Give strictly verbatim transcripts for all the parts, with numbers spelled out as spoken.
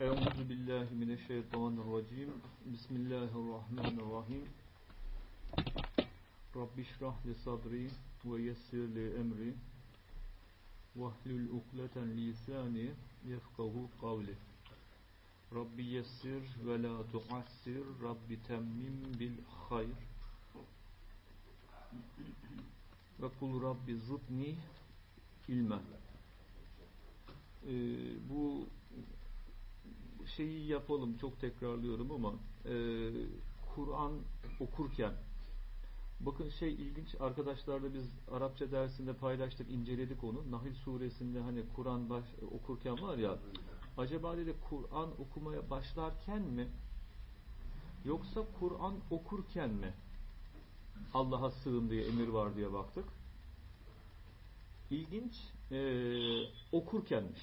Euzu billahi mineşşeytanirracim. Bismillahirrahmanirrahim. Rabbi şrah li sadri ve yessir li emri vahlul ukdeten lisani yefkahu kavli. Rabbi yessir ve la tuassir. Rabbi temmim bil hayr. Ve kul Rabbi zidni ilmen. Ee, bu şeyi yapalım, çok tekrarlıyorum ama e, Kur'an okurken bakın şey ilginç, arkadaşlarla biz Arapça dersinde paylaştık, inceledik onu. Nahl suresinde hani Kur'an baş, okurken var ya, acaba dedi Kur'an okumaya başlarken mi yoksa Kur'an okurken mi Allah'a sığın diye emir var diye baktık. İlginç, e, okurkenmiş.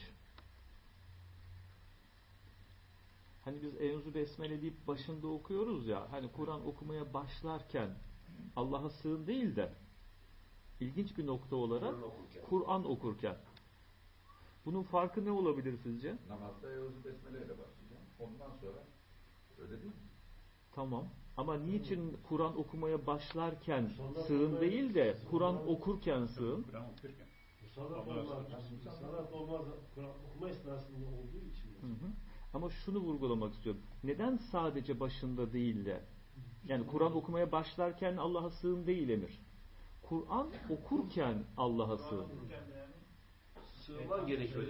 Hani biz Euzu Besmele deyip başında okuyoruz ya, hani Kur'an okumaya başlarken Allah'a sığın değil de ilginç bir nokta olarak Kur'an okurken. okurken. Bunun farkı ne olabilir sizce? Namazda Euzu Besmele ile başlayacağım. Ondan sonra öyle değil mi? Tamam. Ama niçin Kur'an okumaya başlarken sığın değil de Kur'an okurken sığın? Kur'an okurken. Musallat olmaz. Musallat olmaz. Kur'an okuma esnasında olduğu için. Hı hı. Ama şunu vurgulamak istiyorum. Neden sadece başında değil de, yani Kur'an okumaya başlarken Allah'a sığın değil emir. Kur'an okurken Allah'a sığın. Sığınman gerekiyor.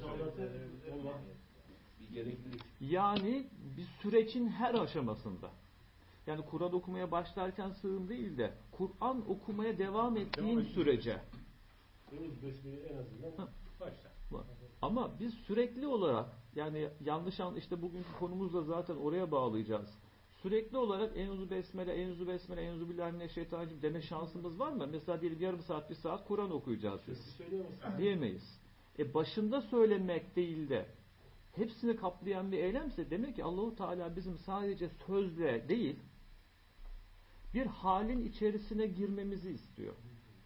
Bir gereklilik. Yani bir sürecin her aşamasında. Yani Kur'an okumaya başlarken sığın değil de Kur'an okumaya devam ettiğin devam sürece. En azından başta. Ama biz sürekli olarak, yani yanlış an işte bugünkü konumuzla zaten oraya bağlayacağız. Sürekli olarak Euzu Besmele, Euzu Besmele, Euzu billahi mineşşeytanirracim deme şansımız var mı? Mesela diyelim yarım saat, bir saat Kur'an okuyacağız biz. Diyemeyiz. E başında söylemek değil de hepsini kaplayan bir eylemse demek ki Allahu Teala bizim sadece sözle değil, bir halin içerisine girmemizi istiyor.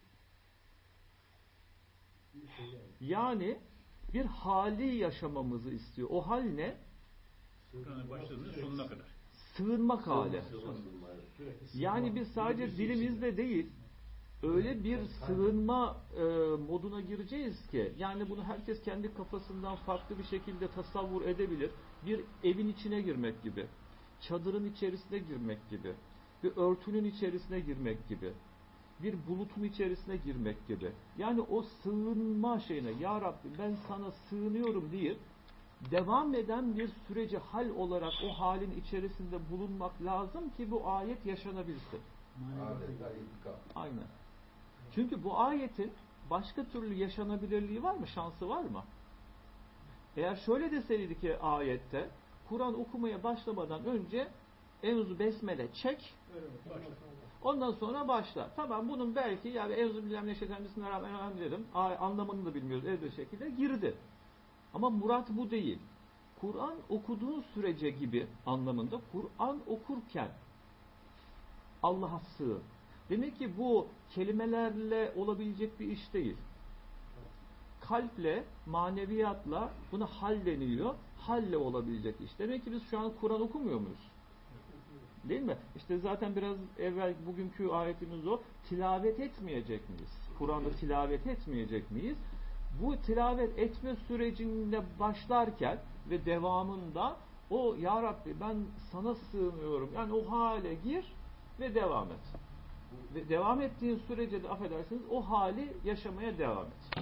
Yani bir hali yaşamamızı istiyor. O hal ne? Kur'an'a başladığında sonuna kadar. Sığınmak hali. Yani biz sadece dilimizle değil, öyle bir sığınma e, moduna gireceğiz ki, yani bunu herkes kendi kafasından farklı bir şekilde tasavvur edebilir. Bir evin içine girmek gibi, çadırın içerisine girmek gibi, bir örtünün içerisine girmek gibi, bir bulutun içerisine girmek gibi. Yani o sığınma şeyine, Ya Rabbi ben sana sığınıyorum diye devam eden bir süreci hal olarak o halin içerisinde bulunmak lazım ki bu ayet yaşanabilsin. Aynen. Çünkü bu ayetin başka türlü yaşanabilirliği var mı? Şansı var mı? Eğer şöyle deseydi ki ayette, Kur'an okumaya başlamadan önce Euzu Besmele çek, ondan sonra başla. Tamam, bunun belki yani Euzu billahi mineşşeytanirracim bismillahirrahmanirrahim dedim. Anlamını da bilmiyoruz elbette şekilde girdi. Ama murat bu değil. Kur'an okuduğun sürece gibi anlamında Kur'an okurken Allah'a sığın. Demek ki bu kelimelerle olabilecek bir iş değil. Kalple, maneviyatla buna hal deniyor. Halle olabilecek iş. Demek ki biz şu an Kur'an okumuyor muyuz? Değil mi? İşte zaten biraz evvel bugünkü ayetimiz o. Tilavet etmeyecek miyiz? Kur'an'da tilavet etmeyecek miyiz? Bu tilavet etme sürecinde başlarken ve devamında o Ya Rabbi ben sana sığınıyorum. Yani o hale gir ve devam et. Ve devam ettiğin sürece de affedersiniz o hali yaşamaya devam et.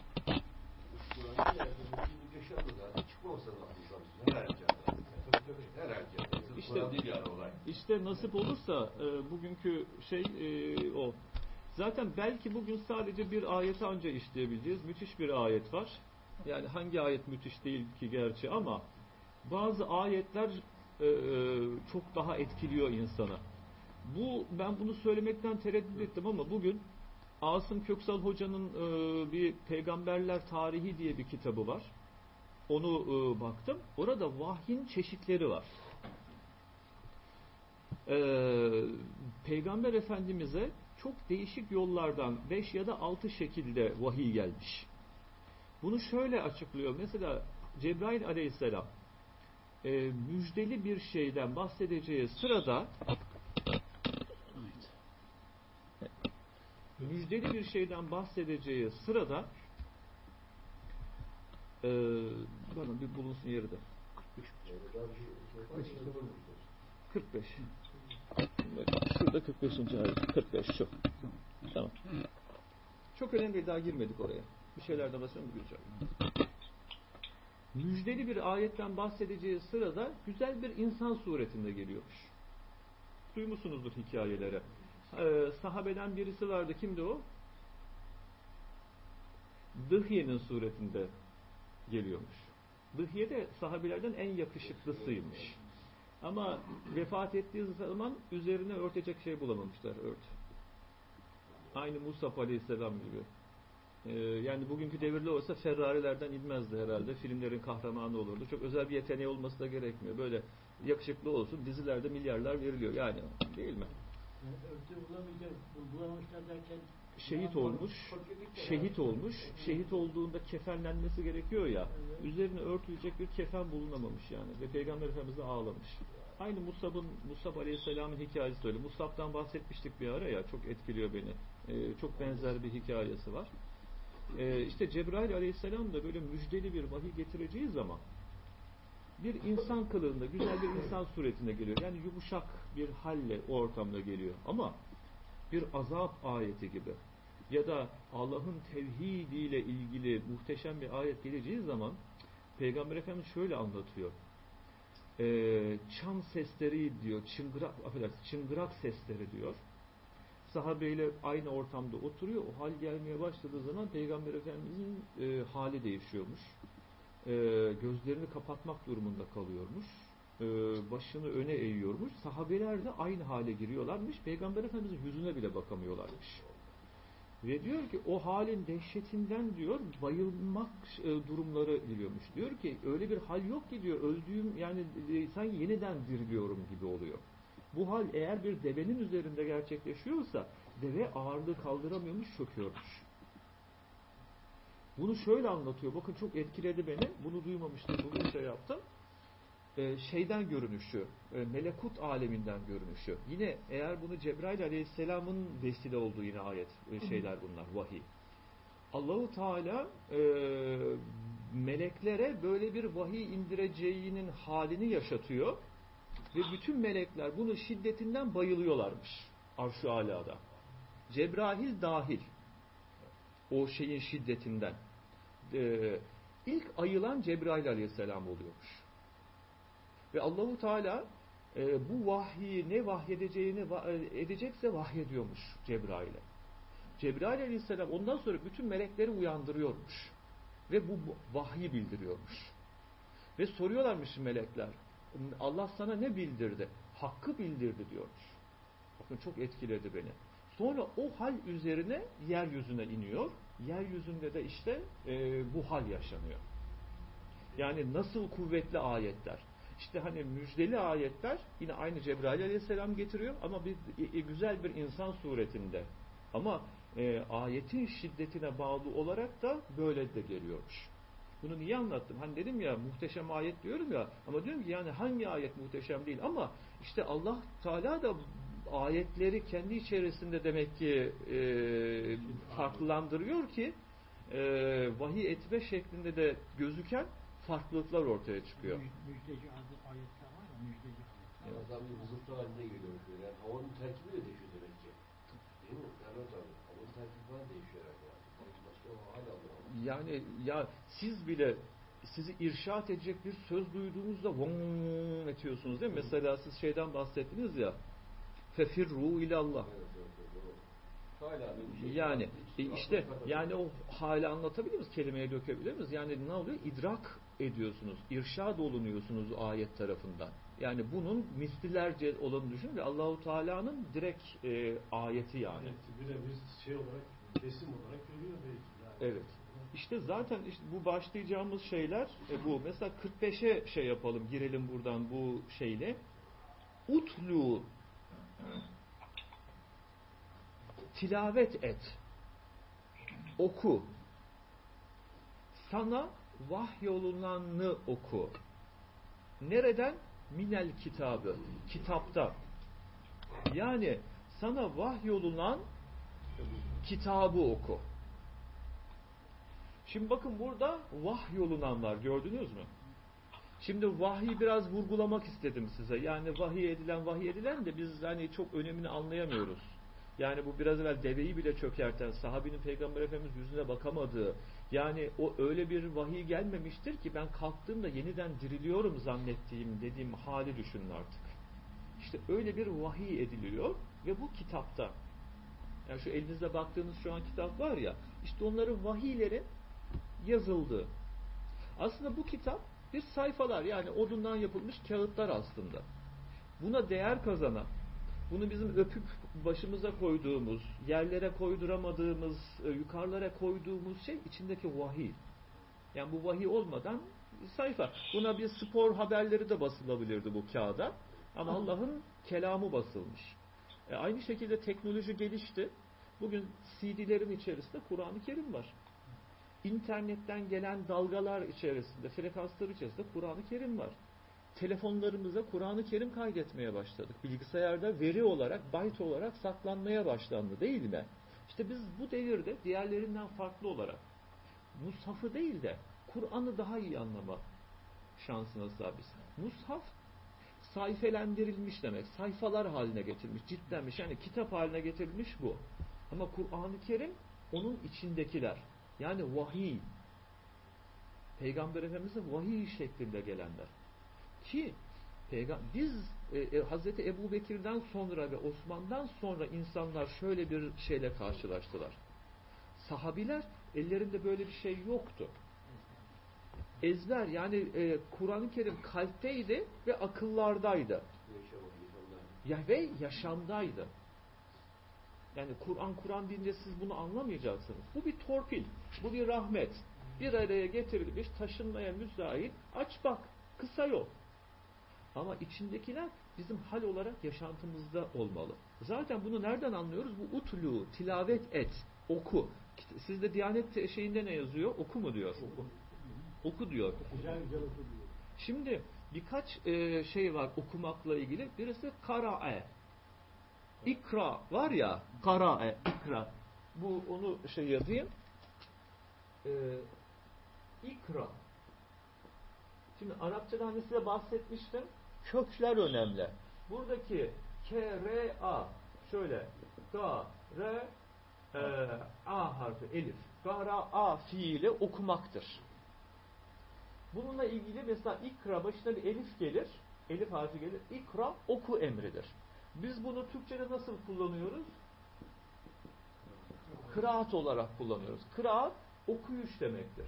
İşte, işte nasip olursa e, bugünkü şey e, o. Zaten belki bugün sadece bir ayeti anca işleyebileceğiz. Müthiş bir ayet var. Yani hangi ayet müthiş değil ki gerçi ama bazı ayetler e, çok daha etkiliyor insanı. Bu ben bunu söylemekten tereddüt ettim ama bugün Asım Köksal Hoca'nın e, bir Peygamberler Tarihi diye bir kitabı var. Onu e, baktım. Orada vahyin çeşitleri var. E, Peygamber Efendimiz'e çok değişik yollardan beş ya da altı şekilde vahiy gelmiş. Bunu şöyle açıklıyor. Mesela Cebrail Aleyhisselam e, müjdeli bir şeyden bahsedeceği sırada müjdeli bir şeyden bahsedeceği sırada e, bana bir bulunsun yeri de kırk beş şurada kırk beşinci ayet kırk beş şu tamam. Çok önemli, daha girmedik oraya. Bir şeyler de basıyorum duyacağım. Müjdeli bir ayetten bahsedeceği sırada güzel bir insan suretinde geliyormuş. Duymuşsunuzdur hikayeleri. Ee, sahabeden birisi vardı. Kimdi o? Dıhye'nin suretinde geliyormuş. Dıhye de sahabelerden en yakışıklısıymış. Ama vefat ettiği zaman üzerine örtecek şey bulamamışlar. Ört. Aynı Musab Aleyhisselam gibi. Ee, yani bugünkü devirde olsa Ferrari'lerden inmezdi herhalde. Filmlerin kahramanı olurdu. Çok özel bir yeteneği olması da gerekmiyor. Böyle yakışıklı olsun. Dizilerde milyarlar veriliyor. Yani değil mi? Örtü bulamayacak, bulamamışlar derken şehit olmuş, şehit olmuş, şehit olduğunda kefenlenmesi gerekiyor ya, üzerine örtülecek bir kefen bulunamamış yani ve Peygamber Efendimiz de ağlamış. Aynı Musab'ın, Musab Aleyhisselam'ın hikayesi öyle. Musab'dan bahsetmiştik bir ara ya, çok etkiliyor beni. Ee, çok benzer bir hikayesi var. Ee, işte Cebrail Aleyhisselam da böyle müjdeli bir vahiy getireceği zaman bir insan kılığında, güzel bir insan suretinde geliyor. Yani yumuşak bir halle o ortamda geliyor. Ama bir azap ayeti gibi ya da Allah'ın tevhidiyle ilgili muhteşem bir ayet geleceği zaman Peygamber Efendimiz şöyle anlatıyor. Ee, çan sesleri diyor, çıngırak, affedersiniz, çıngırak sesleri diyor. Sahabeyle aynı ortamda oturuyor. O hal gelmeye başladığı zaman Peygamber Efendimizin e, hali değişiyormuş. E, gözlerini kapatmak durumunda kalıyormuş. E, başını öne eğiyormuş. Sahabeler de aynı hale giriyorlarmış. Peygamber Efendimizin yüzüne bile bakamıyorlarmış. Ve diyor ki o halin dehşetinden diyor bayılmak e, durumları geliyormuş. Diyor ki öyle bir hal yok ki diyor öldüğüm yani e, sanki yeniden diriliyorum gibi oluyor. Bu hal eğer bir devenin üzerinde gerçekleşiyorsa deve ağırlığı kaldıramıyormuş, çöküyormuş. Bunu şöyle anlatıyor. Bakın çok etkiledi beni. Bunu duymamıştım. Bugün şey yaptım. Ee, şeyden görünüşü, e, melekut aleminden görünüşü. Yine eğer bunu Cebrail Aleyhisselam'ın vesile olduğu yine ayet e, şeyler bunlar, vahiy. Allahu Teala e, meleklere böyle bir vahiy indireceğinin halini yaşatıyor ve bütün melekler bunun şiddetinden bayılıyorlarmış Arş-ı Alâ'da. Cebrail dahil o şeyin şiddetinden. Ee, ilk ayılan Cebrail Aleyhisselam oluyormuş. Ve Allahu Teala e, bu vahyi ne vahyedeceğini edecekse vahyediyormuş Cebrail'e. Cebrail Aleyhisselam ondan sonra bütün melekleri uyandırıyormuş. Ve bu vahyi bildiriyormuş. Ve soruyorlarmış melekler. Allah sana ne bildirdi? Hakkı bildirdi diyormuş. Bakın çok etkiledi beni. Sonra o hal üzerine yeryüzüne iniyor. Yeryüzünde de işte e, bu hal yaşanıyor. Yani nasıl kuvvetli ayetler. İşte hani müjdeli ayetler yine aynı Cebrail Aleyhisselam getiriyor ama bir e, güzel bir insan suretinde. Ama e, ayetin şiddetine bağlı olarak da böyle de geliyormuş. Bunu niye anlattım? Hani dedim ya muhteşem ayet diyorum ya ama diyorum ki yani hangi ayet muhteşem değil ama işte Allah Teala da ayetleri kendi içerisinde demek ki e, farklılandırıyor ki e, vahiy etme şeklinde de gözüken farklılıklar ortaya çıkıyor. Müjdeci ayetler var ya, müjdeci ayetler. Yani adam bir vızıltı haline geliyor. Yani havanın terkibi de değişiyor demek ki. Değil mi? Yani tabii. Havanın terkibi falan değişiyor herhalde. Başka o hal alıyor. Yani ya siz bile sizi irşat edecek bir söz duyduğunuzda vong etiyorsunuz değil mi? Mesela siz şeyden bahsettiniz ya fefirru ilallah. Yani işte yani o hali anlatabilir miyiz? Kelimeye dökebilir miyiz? Yani ne oluyor? İdrak ediyorsunuz. İrşad olunuyorsunuz ayet tarafından. Yani bunun mislilerce olanı düşünün ve Allahu Teala'nın direkt e, ayeti yani. Evet, bir de bir şey olarak, resim olarak görüyor belki. Yani. Evet. İşte zaten işte bu başlayacağımız şeyler e, bu. Mesela kırk beşe şey yapalım, girelim buradan bu şeyle. Utlu tilavet et. Oku. Sana vahyolunanı oku. Nereden? Minel kitabı. Kitapta. Yani sana vahyolunan kitabı oku. Şimdi bakın burada vahyolunan var. Gördünüz mü? Şimdi vahyi biraz vurgulamak istedim size. Yani vahiy edilen vahiy edilen de biz hani çok önemini anlayamıyoruz. Yani bu biraz evvel deveyi bile çökerten, sahabinin Peygamber Efendimiz yüzüne bakamadığı, yani o öyle bir vahiy gelmemiştir ki ben kalktığımda yeniden diriliyorum zannettiğim dediğim hali düşünün artık. İşte öyle bir vahiy ediliyor ve bu kitapta. Yani şu elinizde baktığınız şu an kitap var ya, işte onların vahiylerin yazıldığı. Aslında bu kitap bir sayfalar, yani odundan yapılmış kağıtlar aslında. Buna değer kazanan, bunu bizim öpüp başımıza koyduğumuz, yerlere koyduramadığımız, yukarılara koyduğumuz şey içindeki vahiy. Yani bu vahiy olmadan sayfa. Buna bir spor haberleri de basılabilirdi bu kağıda. Ama Allah'ın kelamı basılmış. E aynı şekilde teknoloji gelişti. Bugün C D'lerin içerisinde Kur'an-ı Kerim var. İnternetten gelen dalgalar içerisinde, frekanslar içerisinde Kur'an-ı Kerim var. Telefonlarımıza Kur'an-ı Kerim kaydetmeye başladık. Bilgisayarda veri olarak, byte olarak saklanmaya başlandı, değil mi? İşte biz bu devirde diğerlerinden farklı olarak Mushaf'ı değil de Kur'an'ı daha iyi anlama şansına sahibiz. Mushaf sayfelendirilmiş demek. Sayfalar haline getirilmiş, ciltlenmiş. Yani kitap haline getirilmiş bu. Ama Kur'an-ı Kerim onun içindekiler. Yani vahiy. Peygamber Efendimiz'e vahiy şeklinde gelenler. Ki Peygam biz e, e, Hazreti Ebu Bekir'den sonra ve Osman'dan sonra insanlar şöyle bir şeyle karşılaştılar. Sahabiler ellerinde böyle bir şey yoktu. Ezber, yani e, Kur'an-ı Kerim kalpteydi ve akıllardaydı. Ya ve yaşamdaydı. Yani Kur'an Kur'an deyince siz bunu anlamayacaksınız. Bu bir torpil, bu bir rahmet. Bir araya getirilmiş, taşınmaya müsait, aç bak, kısa yol. Ama içindekiler bizim hal olarak yaşantımızda olmalı. Zaten bunu nereden anlıyoruz? Bu utlu, tilavet et, oku. Sizde Diyanet şeyinde ne yazıyor? Oku mu diyor? Oku, oku diyor. Güzel güzel oku diyor. Şimdi birkaç e, şey var okumakla ilgili. Birisi kara'e. İkra var ya, kara'e, ikra. Bu onu şey yazayım. Ee, ikra. Şimdi Arapçada hani size bahsetmiştim. Kökler önemli. Buradaki K, R, A şöyle K, R, e, A harfi elif. Gara, A fiili okumaktır. Bununla ilgili mesela ikra başına bir elif gelir. Elif harfi gelir. İkra oku emridir. Biz bunu Türkçe'de nasıl kullanıyoruz? Kıraat olarak kullanıyoruz. Kıraat okuyuş demektir.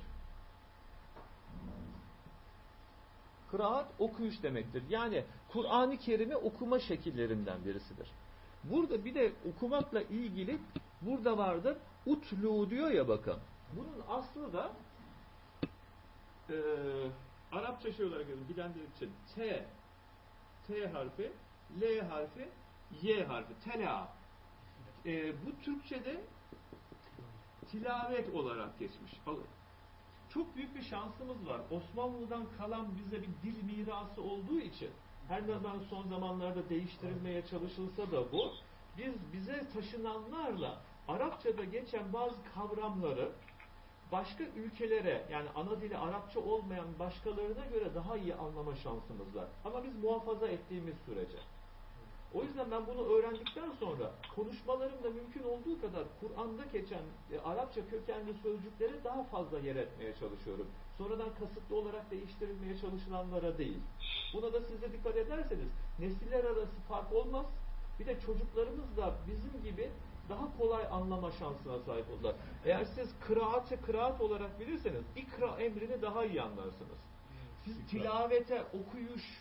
Kıraat okuyuş demektir. Yani Kur'an-ı Kerim'i okuma şekillerinden birisidir. Burada bir de okumakla ilgili burada vardır. Utlu diyor ya bakın. Bunun aslı da e, Arapça şey olarak yazın. Bilenler için T T harfi, L harfi, Y harfi. Tela. E, bu Türkçe'de tilavet olarak geçmiş. Çok büyük bir şansımız var. Osmanlı'dan kalan bize bir dil mirası olduğu için her zaman son zamanlarda değiştirilmeye çalışılsa da bu, biz bize taşınanlarla Arapçada geçen bazı kavramları başka ülkelere, yani ana dili Arapça olmayan başkalarına göre daha iyi anlama şansımız var. Ama biz muhafaza ettiğimiz sürece. O yüzden ben bunu öğrendikten sonra konuşmalarımda mümkün olduğu kadar Kur'an'da geçen e, Arapça kökenli sözcüklere daha fazla yer etmeye çalışıyorum. Sonradan kasıtlı olarak değiştirilmeye çalışılanlara değil. Buna da siz de dikkat ederseniz nesiller arası fark olmaz. Bir de çocuklarımız da bizim gibi daha kolay anlama şansına sahip olurlar. Eğer siz kıraatı kıraat olarak bilirseniz ikra emrini daha iyi anlarsınız. Siz tilavete, okuyuş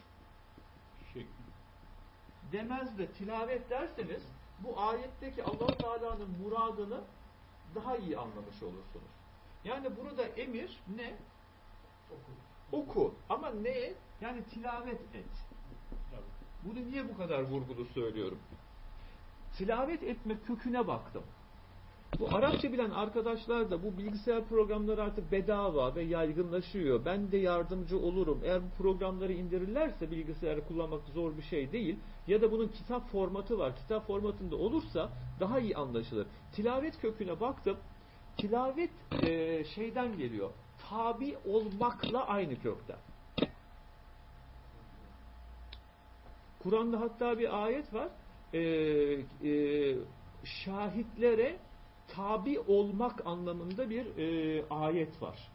demez de tilavet derseniz bu ayetteki Allah-u Teala'nın muradını daha iyi anlamış olursunuz. Yani burada emir ne? Oku. Oku. Ama ne? Yani tilavet et. Bunu niye bu kadar vurgulu söylüyorum? Tilavet etme köküne baktım. Bu Arapça bilen arkadaşlar da bu bilgisayar programları artık bedava ve yaygınlaşıyor. Ben de yardımcı olurum. Eğer bu programları indirirlerse, bilgisayarı kullanmak zor bir şey değil. Ya da bunun kitap formatı var. Kitap formatında olursa daha iyi anlaşılır. Tilavet köküne baktım. Tilavet e, şeyden geliyor. Tabi olmakla aynı kökten. Kur'an'da hatta bir ayet var. E, e, şahitlere tabi olmak anlamında bir e, ayet var.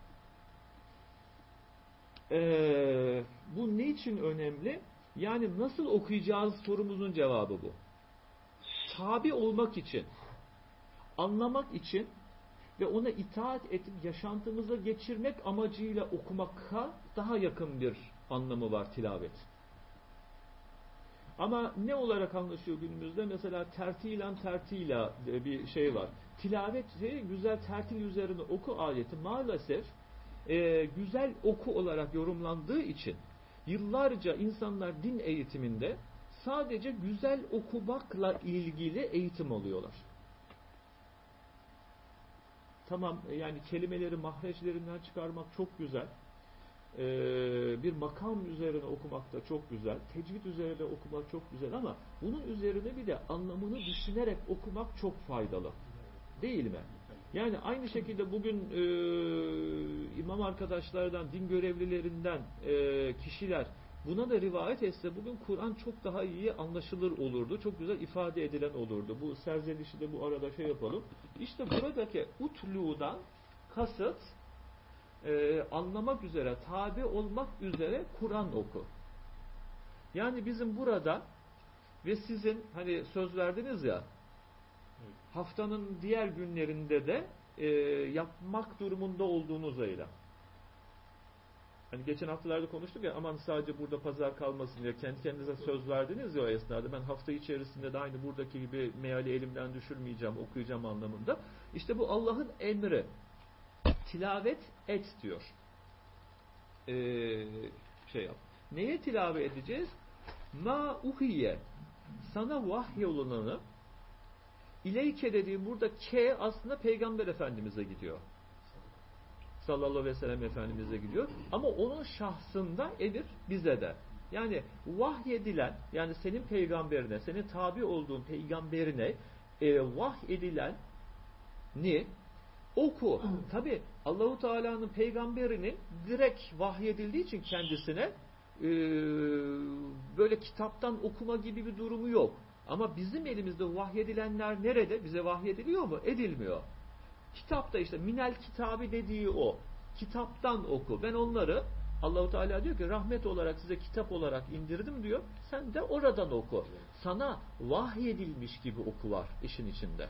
E, bu ne için önemli? Yani nasıl okuyacağız sorumuzun cevabı bu. Tabi olmak için, anlamak için ve ona itaat edip yaşantımıza geçirmek amacıyla okumaka daha yakın bir anlamı var tilavet. Ama ne olarak anlaşıyor günümüzde? Mesela tertilen tertila bir şey var. Tilaveti güzel tertil üzerine oku ayeti maalesef e, güzel oku olarak yorumlandığı için yıllarca insanlar din eğitiminde sadece güzel okumakla ilgili eğitim alıyorlar. Tamam, yani kelimeleri mahreçlerinden çıkarmak çok güzel. Ee, bir makam üzerine okumak da çok güzel. Tecvid üzerine okumak çok güzel ama bunun üzerine bir de anlamını düşünerek okumak çok faydalı. Değil mi? Yani aynı şekilde bugün e, imam arkadaşlardan, din görevlilerinden e, kişiler buna da rivayet etse bugün Kur'an çok daha iyi anlaşılır olurdu. Çok güzel ifade edilen olurdu. Bu serzenişi de bu arada şey yapalım. İşte buradaki utlu'dan kasıt e, anlamak üzere, tabi olmak üzere Kur'an oku. Yani bizim burada ve sizin hani söz verdiniz ya, haftanın diğer günlerinde de e, yapmak durumunda olduğunuz eylem. Hani geçen haftalarda konuştuk ya, aman sadece burada pazar kalmasın diye kendi kendinize söz verdiniz ya o esnada. Ben hafta içerisinde de aynı buradaki gibi meali elimden düşürmeyeceğim, okuyacağım anlamında. İşte bu Allah'ın emri. Tilavet et diyor. Ee, şey yap. Neye tilavet edeceğiz? Ma uhiye. Sana vahyolunanı İleyke dediğim burada ke aslında Peygamber Efendimiz'e gidiyor. Sallallahu aleyhi ve sellem Efendimiz'e gidiyor. Ama onun şahsında emir bize de. Yani vahyedilen, yani senin peygamberine, senin tabi olduğun peygamberine e, vahyedilen ni oku. Tabi Allahu Teala'nın peygamberinin direkt vahyedildiği için kendisine e, böyle kitaptan okuma gibi bir durumu yok. Ama bizim elimizde vahyedilenler nerede? Bize vahyediliyor mu? Edilmiyor. Kitapta işte minel kitabı dediği o. Kitaptan oku. Ben onları Allahu Teala diyor ki rahmet olarak size kitap olarak indirdim diyor. Sen de oradan oku. Sana vahyedilmiş gibi oku var işin içinde.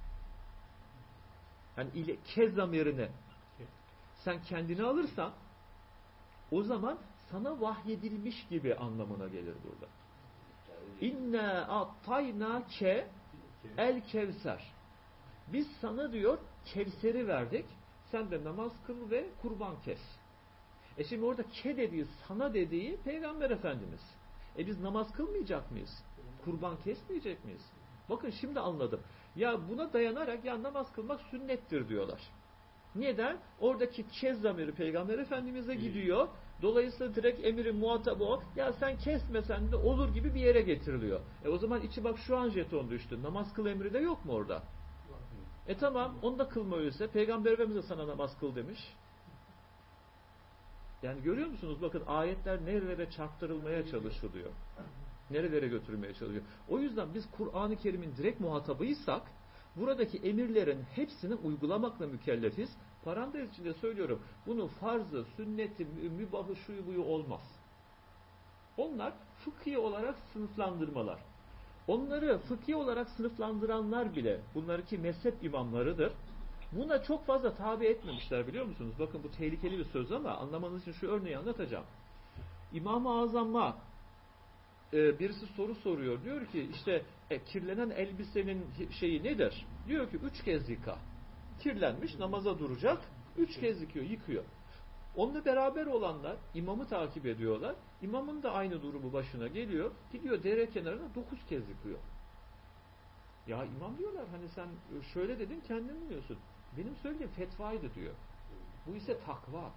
Yani ile ke zamirini sen kendini alırsan o zaman sana vahyedilmiş gibi anlamına gelir burada. İnna attayna ke el kevser. Biz sana diyor Kevser'i verdik. Sen de namaz kıl ve kurban kes. E şimdi orada ke dediği, sana dediği Peygamber Efendimiz. E biz namaz kılmayacak mıyız? Kurban kesmeyecek miyiz? Bakın şimdi anladım. Ya buna dayanarak ya namaz kılmak sünnettir diyorlar. Neden? Oradaki ke zamiri Peygamber Efendimiz'e gidiyor. Dolayısıyla direkt emiri muhatabı o. Ya sen kesmesen de olur gibi bir yere getiriliyor. E o zaman içi bak şu an jeton düştü. Namaz kıl emri de yok mu orada? E tamam, onu da kılma öyleyse. Peygamber Efendimiz de sana namaz kıl demiş. Yani görüyor musunuz? Bakın ayetler nerelere çarptırılmaya çalışılıyor. Nerelere götürülmeye çalışıyor. O yüzden biz Kur'an-ı Kerim'in direkt muhatabıysak buradaki emirlerin hepsini uygulamakla mükellefiz. Parantez içinde söylüyorum. Bunun farzı, sünneti, mübahı, şuyu buyu olmaz. Onlar fıkhi olarak sınıflandırmalar. Onları fıkhi olarak sınıflandıranlar bile, bunlar ki mezhep imamlarıdır. Buna çok fazla tabi etmemişler biliyor musunuz? Bakın bu tehlikeli bir söz ama anlamanız için şu örneği anlatacağım. İmam-ı Azam'a e, birisi soru soruyor. Diyor ki işte e, kirlenen elbisenin şeyi nedir? Diyor ki üç kez yıka. Kirlenmiş, namaza duracak. Üç kez yıkıyor, yıkıyor. Onunla beraber olanlar imamı takip ediyorlar. İmamın da aynı durumu başına geliyor. Gidiyor dere kenarına dokuz kez yıkıyor. Ya imam diyorlar hani sen şöyle dedin kendin bilmiyorsun. Benim söylediğim fetvaydı diyor. Bu ise takva.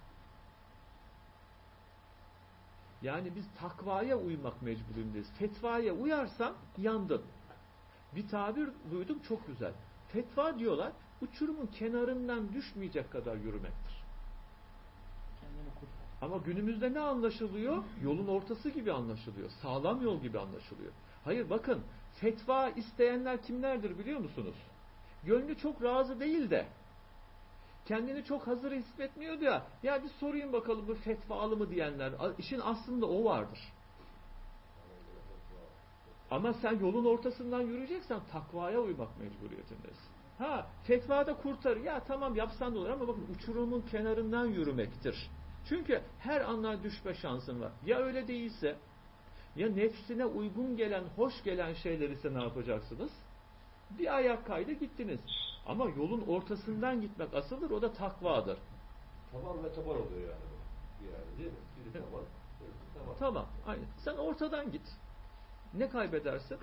Yani biz takvaya uymak mecburuyuz. Fetvaya uyarsan yandın. Bir tabir duydum çok güzel. Fetva diyorlar uçurumun kenarından düşmeyecek kadar yürümektir. Kendini kurtar. Ama günümüzde ne anlaşılıyor? Yolun ortası gibi anlaşılıyor. Sağlam yol gibi anlaşılıyor. Hayır bakın fetva isteyenler kimlerdir biliyor musunuz? Gönlü çok razı değil de kendini çok hazır hissetmiyordu ya. Ya bir sorayım bakalım bu fetvalı mı diyenler. İşin aslında o vardır. Ama sen yolun ortasından yürüyeceksen takvaya uymak mecburiyetindesin. Ha fetvada kurtar. Ya tamam yapsan da olur ama bakın uçurumun kenarından yürümektir. Çünkü her anla düşme şansın var. Ya öyle değilse ya nefsine uygun gelen, hoş gelen şeyler ise ne yapacaksınız? Bir ayak kaydı gittiniz. Ama yolun ortasından gitmek asıldır. O da takvadır. Taban ve taban oluyor yani bu. Yani değil mi? Biri taban, biri taban. Tamam. Aynen. Sen ortadan git. Ne kaybedersin?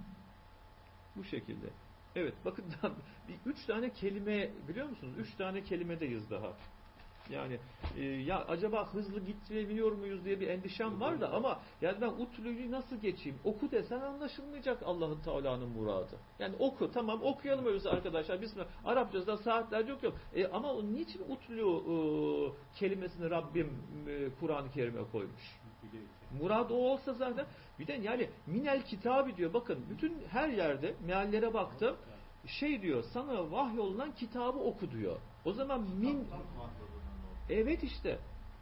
Bu şekilde. Evet. Bakın bir üç tane kelime biliyor musunuz? Üç tane kelimedeyiz daha. Yani e, ya acaba hızlı gitmeyebiliyor muyuz diye bir endişem var da ama yani ben utluyu nasıl geçeyim? Oku desen anlaşılmayacak Allah'ın Teala'nın muradı. Yani oku tamam okuyalım öyleyse arkadaşlar. Bismillah. Arapçada saatlerce yok yok. E, ama niçin utlu e, kelimesini Rabbim e, Kur'an-ı Kerim'e koymuş? Murad o olsa zaten bir de yani minel kitabı diyor. Bakın bütün her yerde meallere baktım. Şey diyor sana vahyolunan kitabı oku diyor. O zaman min evet işte.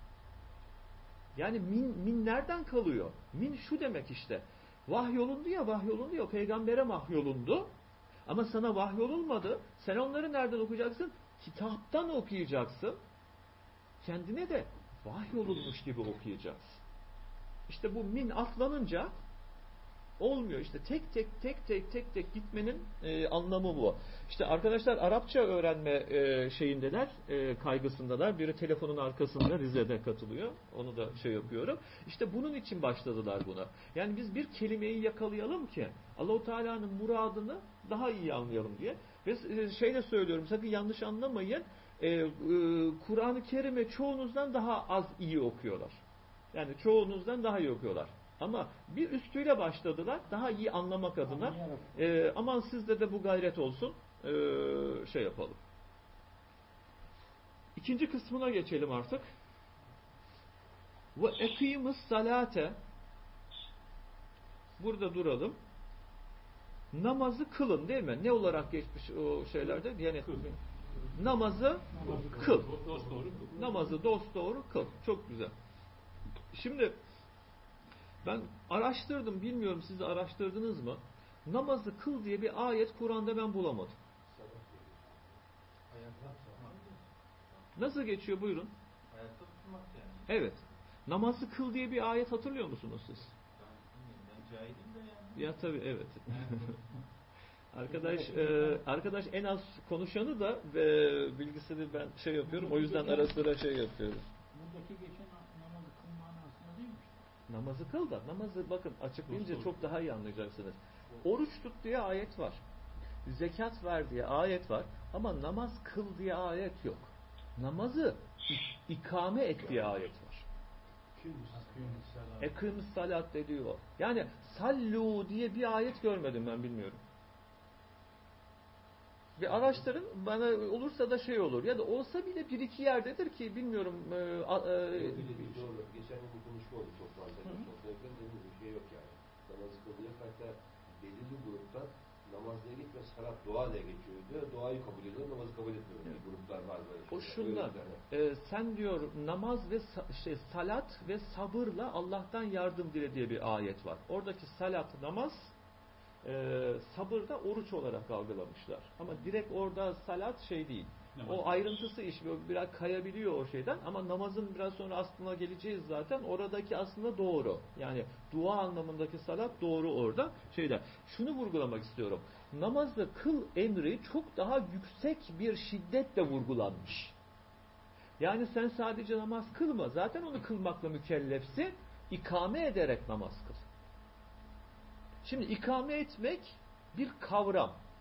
Yani min, min nereden kalıyor? Min şu demek işte. Vahyolundu ya vahyolundu ya peygambere vahyolundu. Ama sana vahyolunmadı. Sen onları nereden okuyacaksın? Kitaptan okuyacaksın. Kendine de vahyolunmuş gibi okuyacaksın. İşte bu min atlanınca olmuyor. İşte tek tek tek tek tek tek gitmenin e, anlamı bu. İşte arkadaşlar Arapça öğrenme e, şeyindeler, e, kaygısındalar. Biri telefonun arkasında Rize'de katılıyor. Onu da şey yapıyorum. İşte bunun için başladılar buna. Yani biz bir kelimeyi yakalayalım ki Allah-u Teala'nın muradını daha iyi anlayalım diye. Ve e, şeyle söylüyorum sakın yanlış anlamayın. E, e, Kur'an-ı Kerim'i çoğunuzdan daha az iyi okuyorlar. Yani çoğunuzdan daha iyi okuyorlar. Ama bir üstüyle başladılar. Daha iyi anlamak adına. E, aman sizde de bu gayret olsun. E, şey yapalım. İkinci kısmına geçelim artık. Ve ekîmus salate. Burada duralım. Namazı kılın değil mi? Ne olarak geçmiş o şeylerde? Yani namazı kıl. Namazı dosdoğru kıl. Çok güzel. Şimdi ben araştırdım, bilmiyorum siz de araştırdınız mı? Namazı kıl diye bir ayet Kur'an'da ben bulamadım. Nasıl geçiyor buyurun? Ayakta tutmak yani. Evet. Namazı kıl diye bir ayet hatırlıyor musunuz siz? Ben cahilim de yani. Ya tabii evet. Arkadaş e, arkadaş en az konuşanı da ve bilgisini ben şey yapıyorum. O yüzden ara sıra şey yapıyorum. Buradaki geçen namazı kıl manasında değil mi? Namazı kıl da namazı bakın açıklayınca çok daha iyi anlayacaksınız. Oruç tut diye ayet var. Zekat ver diye ayet var. Ama namaz kıl diye ayet yok. Namazı ikame et diye ayet var. Ekîmus salat diyor. Yani sallu diye bir ayet görmedim ben bilmiyorum. Bir araştırın bana olursa da şey olur. Ya da olsa bile bir iki yerdedir ki bilmiyorum. E, e, Doğru. Geçen gün bir konuşma oldu toplantıda. Toplantıda dediğimiz bir şey yok yani. Namazı kılacak hatta belirli gruptan namazla git ve salat dua diye geçiyor diyor. Duayı kabul ediyor, namazı kabul etmiyor. Evet. Gruplar var böyle. O şundan. E, sen diyor namaz ve şey salat ve sabırla Allah'tan yardım dile diye bir ayet var. Oradaki salat namaz Ee, sabırda oruç olarak algılamışlar. Ama direkt orada salat şey değil. Namaz. O ayrıntısı iş biraz kayabiliyor o şeyden ama namazın biraz sonra aslına geleceğiz zaten. Oradaki aslında doğru. Yani dua anlamındaki salat doğru orada. Şeyler. Şunu vurgulamak istiyorum. Namazı kıl emri çok daha yüksek bir şiddetle vurgulanmış. Yani sen sadece namaz kılma. Zaten onu kılmakla mükellefsin. İkame ederek namaz kıl. Şimdi ikame etmek bir kavram.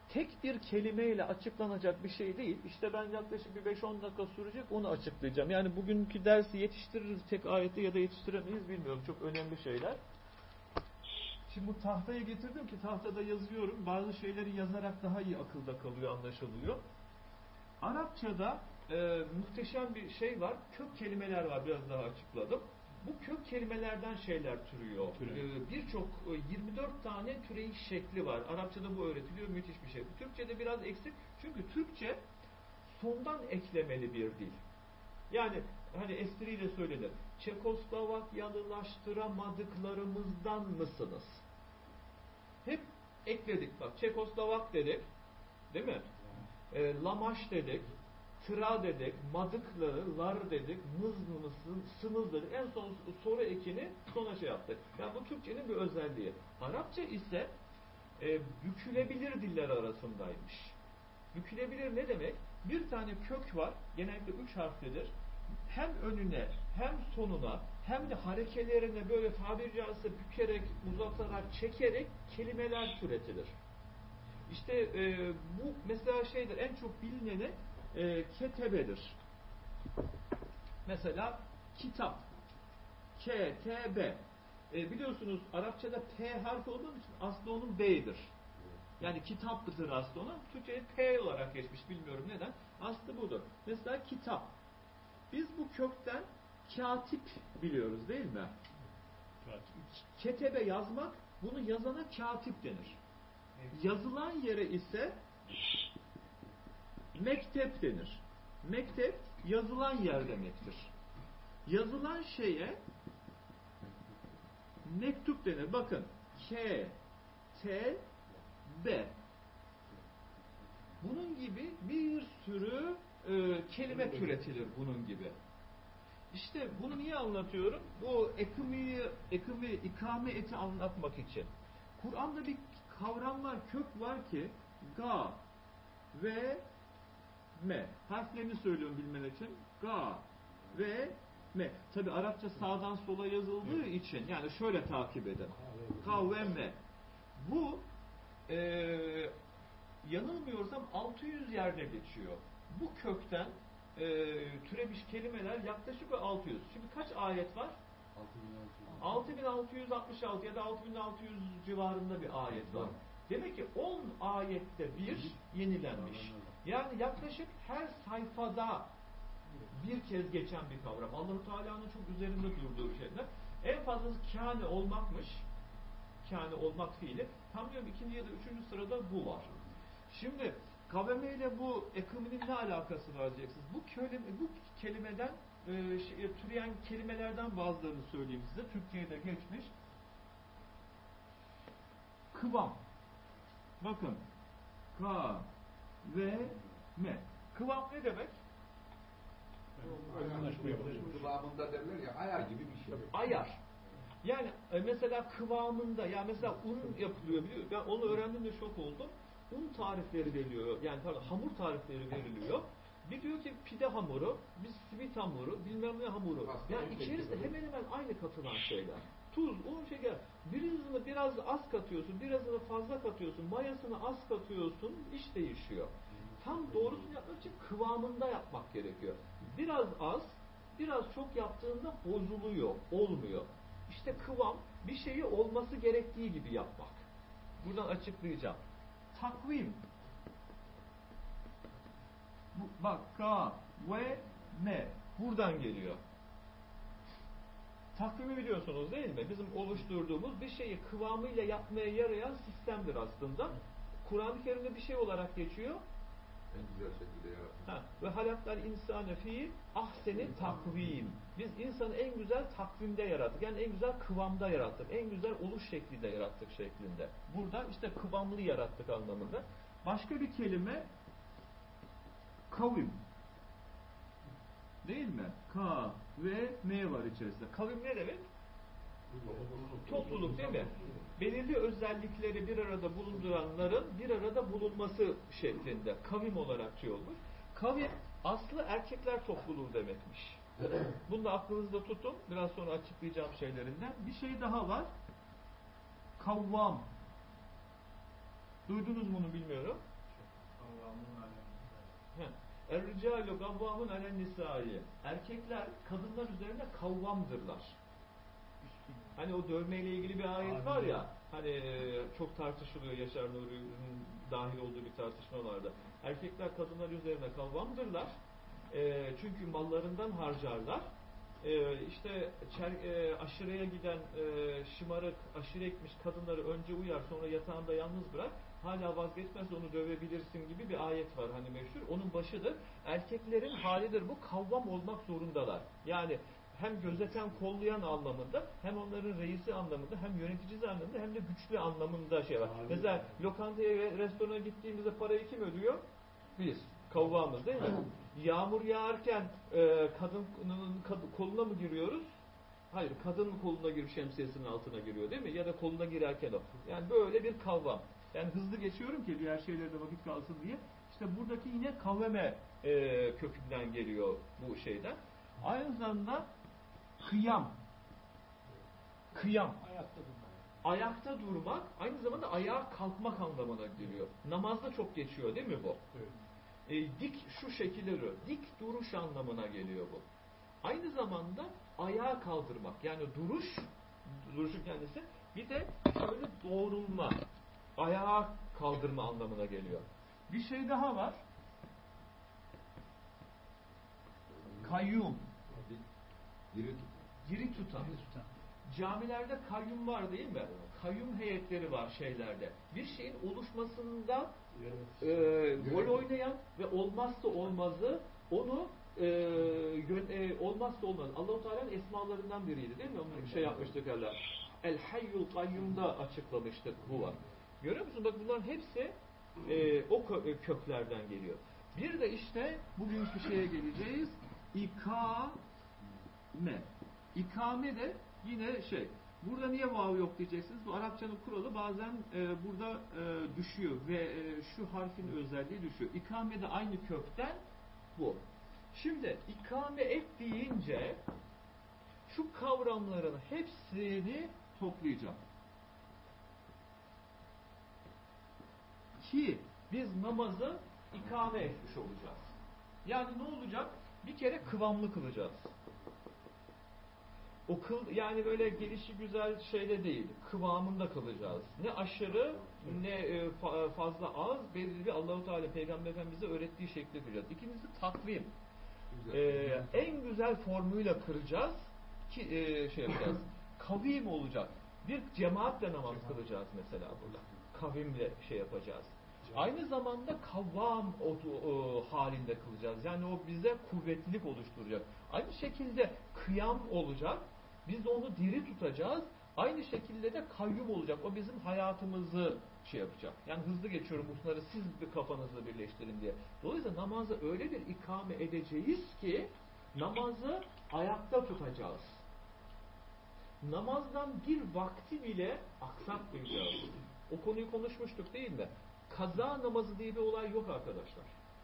tek bir kelimeyle açıklanacak bir şey değil. İşte ben yaklaşık bir beş on dakika sürecek, onu açıklayacağım. Yani bugünkü dersi yetiştiririz tek ayette ya da yetiştiremeyiz bilmiyorum. Çok önemli şeyler. Şimdi bu tahtaya getirdim ki tahtada yazıyorum. Bazı şeyleri yazarak daha iyi akılda kalıyor, anlaşılıyor. Arapçada e, muhteşem bir şey var. Kök kelimeler var. Biraz daha açıkladım. Bu kök kelimelerden şeyler türüyor. E, Birçok e, yirmi dört tane türeyiş şekli var. Arapçada bu öğretiliyor. Müthiş bir şey. Türkçede biraz eksik. Çünkü Türkçe sondan eklemeli bir dil. Yani hani espriyle söylenir. Çekoslovakyalılaştıramadıklarımızdan mısınız? Hep ekledik bak. Çekoslovak dedik. Değil mi? E, lamaş dedik. Tıra dedik. Madıkları, lar dedik. Mız mısın, sımız dedik. En son soru ekini sona şey yaptık. Yani bu Türkçenin bir özelliği. Arapça ise e, bükülebilir diller arasındaymış. Bükülebilir ne demek? Bir tane kök var. Genellikle üç harflidir. Hem önüne hem sonuna hem de harekelerine böyle tabiri caizse bükerek, uzatarak, çekerek kelimeler türetilir. İşte e, bu mesela şeydir, en çok bilineni e, ketebedir. Mesela kitap. K, T, B. E, biliyorsunuz Arapçada P harfi olduğu için aslı onun B'dir. Yani kitaptır aslı onun. Türkçe'ye P olarak geçmiş, bilmiyorum neden. Aslı budur. Mesela kitap. Biz bu kökten katip biliyoruz değil mi? Katip. Ketebe yazmak, bunu yazana katip denir. Yazılan yere ise mektep denir. Mektep yazılan yer demektir. Yazılan şeye mektup denir. Bakın K, T, B. Bunun gibi bir sürü e, kelime türetilir bunun gibi. İşte bunu niye anlatıyorum? Bu ekimi, ekimi, ikame eti anlatmak için. Kur'an'da bir kavram var, kök var ki ga ve me. Harflerini söylüyorum bilmen için. Ga ve me. Tabi Arapça sağdan sola yazıldığı için yani şöyle takip edin. Ga ve me. Bu e, yanılmıyorsam altı yüz yerde geçiyor. Bu kökten e, türemiş kelimeler yaklaşık altı yüz. Şimdi kaç ayet var? altı bin altı yüz altmış altı ya da altı bin altı yüz civarında bir ayet var. Demek ki on ayette bir yenilenmiş. Yani yaklaşık her sayfada bir kez geçen bir kavram. Allah-u Teala'nın çok üzerinde durduğu şeyler. En fazlası kâne olmakmış. Kâne olmak fiili. Tam diyorum ikinci ya da üçüncü sırada bu var. Şimdi kavame ile bu ekiminin ne alakası var diyeceksiniz. Bu, kelime, bu kelimeden e, şey, türeyen kelimelerden bazılarını söyleyeyim size. Türkçe'ye de geçmiş. Kıvam. Bakın. Ka ve me. Kıvam ne demek? Kıvamında derler ya, ayar gibi bir şey. Ayar. Yani e, mesela kıvamında, ya mesela un yapılıyor biliyor musun? Ben onu öğrendiğimde şok oldum. Un tarifleri veriliyor. Yani pardon, hamur tarifleri veriliyor. Bir diyor ki pide hamuru, bir simit hamuru, bilmem ne hamuru. Yani içerisinde hemen hemen aynı katılan şeyler. Tuz, un, şeker. Birazını biraz az katıyorsun, birazını fazla katıyorsun, mayasını az katıyorsun, iş değişiyor. Tam doğrusunu yapmak için kıvamında yapmak gerekiyor. Biraz az, biraz çok yaptığında bozuluyor, olmuyor. İşte kıvam, bir şeyi olması gerektiği gibi yapmak. Buradan açıklayacağım. Takvim. Bu, bak, ka, ve, me. Buradan geliyor. Takvimi biliyorsunuz değil mi? Bizim oluşturduğumuz bir şeyi kıvamıyla yapmaya yarayan sistemdir aslında. Kur'an-ı Kerim'de bir şey olarak geçiyor. En güzel şekilde yaratmış. Ha, ve halaklar insane fi ahseni takvim. Biz insanı en güzel takvimde yarattık. Yani en güzel kıvamda yarattık. En güzel oluş şeklinde yarattık şeklinde. Burada işte kıvamlı yarattık anlamında. Başka bir kelime kavim. Değil mi? K ve M var içerisinde. Kavim ne demek? Topluluk değil mi? Belirli özellikleri bir arada bulunduranların bir arada bulunması şeklinde kavim olarak şey olmuş. Kavim aslı erkekler topluluğu demekmiş. Bunu da aklınızda tutun. Biraz sonra açıklayacağım şeylerinden. Bir şey daha var. Kavvam. Duydunuz bunu bilmiyorum. Er-ricalu kavvamun alen nisai. Erkekler kadınlar üzerine kavvamdırlar. Hani o dövmeyle ilgili bir ayet var ya, hani çok tartışılıyor, Yaşar Nuri'nin dahil olduğu bir tartışma vardı. Erkekler kadınlar üzerine kavvamdırlar. E, çünkü mallarından harcarlar. E, işte çer, e, aşireye giden e, şımarık, aşire ekmiş kadınları önce uyar, sonra yatağında yalnız bırak. Hala vazgeçmezse onu dövebilirsin gibi bir ayet var hani meşhur. Onun başıdır. Erkeklerin halidir bu. Kavvam olmak zorundalar. Yani hem gözeten, kollayan anlamında, hem onların reisi anlamında, hem yöneticisi anlamında, hem de güçlü anlamında şey var. Mesela lokantaya ve restorana gittiğimizde parayı kim ödüyor? Biz. Kavvamız değil mi? Yağmur yağarken e, kadının kad, koluna mı giriyoruz? Hayır. Kadın koluna girip şemsiyesinin altına giriyor değil mi? Ya da koluna girerken o. Yani böyle bir kavvam. Yani hızlı geçiyorum ki diğer şeylerde vakit kalsın diye. İşte buradaki yine kavveme e, kökünden geliyor bu şeyden. Aynı zamanda kıyam. Kıyam. Ayakta durmak. Ayakta durmak, aynı zamanda ayağa kalkmak anlamına geliyor. Namazda çok geçiyor değil mi bu? Evet. E, dik şu şekilde duruyor. Dik duruş anlamına geliyor bu. Aynı zamanda ayağa kaldırmak. Yani duruş, duruşun kendisi. Bir de şöyle doğrulma. Ayağa kaldırma anlamına geliyor. Bir şey daha var. Kayyum. Diri tutan. Diri tutan. Diri tutan. Camilerde kayyum var değil mi? Kayyum heyetleri var şeylerde. Bir şeyin oluşmasında e, rol oynayan ve olmazsa olmazı onu e, yön, e, olmazsa olmaz. Allah-u Teala'nın esmalarından biriydi değil mi? Onu şey yapmıştık Allah. El Hayyul Kayyum'da açıklamıştık bu var. Görüyor musun? Bak bunların hepsi e, o köklerden geliyor. Bir de işte bugünkü şeye geleceğiz. İkame. İkame de yine şey. Burada niye vav yok diyeceksiniz. Bu Arapçanın kuralı bazen e, burada e, düşüyor ve e, şu harfin özelliği düşüyor. İkame de aynı kökten bu. Şimdi ikame et deyince şu kavramların hepsini toplayacağım. Ki biz namazı ikame etmiş olacağız. Yani ne olacak? Bir kere kıvamlı kılacağız. O kıl, yani böyle gelişi güzel şeyde değil, kıvamında kılacağız. Ne aşırı, ne e, fazla az, belirli bir Allah-u Teala Peygamber Efendimiz'e öğrettiği şekilde kılacağız. İkincisi takvim. Ee, en güzel formuyla kıracağız ki e, şey yapacağız. Kavim olacak. Bir cemaatle namaz kılacağız mesela burada. Kavimle şey yapacağız. Aynı zamanda kavvam o, o, halinde kılacağız. Yani o bize kuvvetlilik oluşturacak. Aynı şekilde kıyam olacak. Biz de onu diri tutacağız. Aynı şekilde de kayyum olacak. O bizim hayatımızı şey yapacak. Yani hızlı geçiyorum bunları, siz bir kafanızla birleştirin diye. Dolayısıyla namazı öyle bir ikame edeceğiz ki namazı ayakta tutacağız. Namazdan bir vakti bile aksatmayacağız. O konuyu konuşmuştuk değil mi? Kaza namazı diye bir olay yok arkadaşlar.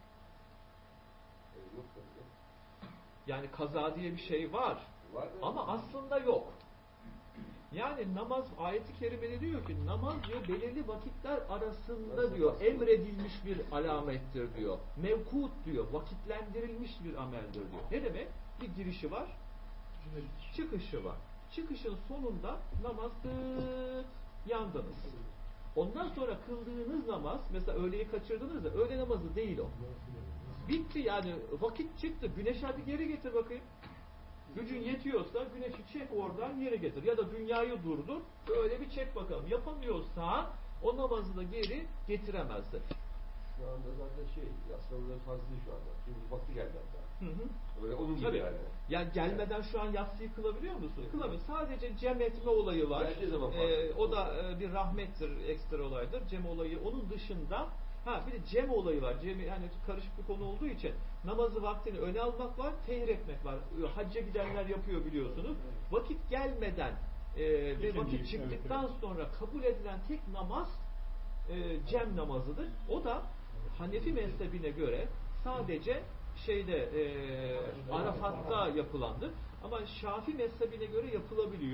Yani kaza diye bir şey var. Var ama aslında yok. Yani namaz, ayet-i kerimede diyor ki namaz diyor belirli vakitler arasında diyor emredilmiş bir alamettir diyor. Mevkut diyor. Vakitlendirilmiş bir ameldir diyor. Ne demek? Bir girişi var. Çıkışı var. Çıkışın sonunda namazı yandınız. Ondan sonra kıldığınız namaz, mesela öğleyi kaçırdınız da öğle namazı değil o. Bitti yani, vakit çıktı. Güneş hadi geri getir bakayım. Gücün yetiyorsa güneşi çek oradan geri getir. Ya da dünyayı durdur, böyle bir çek bakalım. Yapamıyorsa o namazı da geri getiremezsin. Şu anda zaten şey, yatsıları fazla değil şu anda. Çünkü vakti geldi hatta. Hı hı. Öyle onun gibi Tabii. yani. Yani gelmeden şu an yatsıyı kılabiliyor musun? Kılamıyor. Sadece cem etme olayı var. Zaman Ee, o da e, bir rahmettir, ekstra olaydır. Cem olayı. Onun dışında ha bir de cem olayı var. Cem, yani karışık bir konu olduğu için namazı vaktini öne almak var, tehir etmek var. Hacca gidenler yapıyor biliyorsunuz. Vakit gelmeden e, ve vakit çıktıktan sonra kabul edilen tek namaz e, cem namazıdır. O da Hanefi mezhebine göre sadece şeyde e, Arafat'ta yapılandır. Ama Şafii mezhebine göre yapılabiliyor.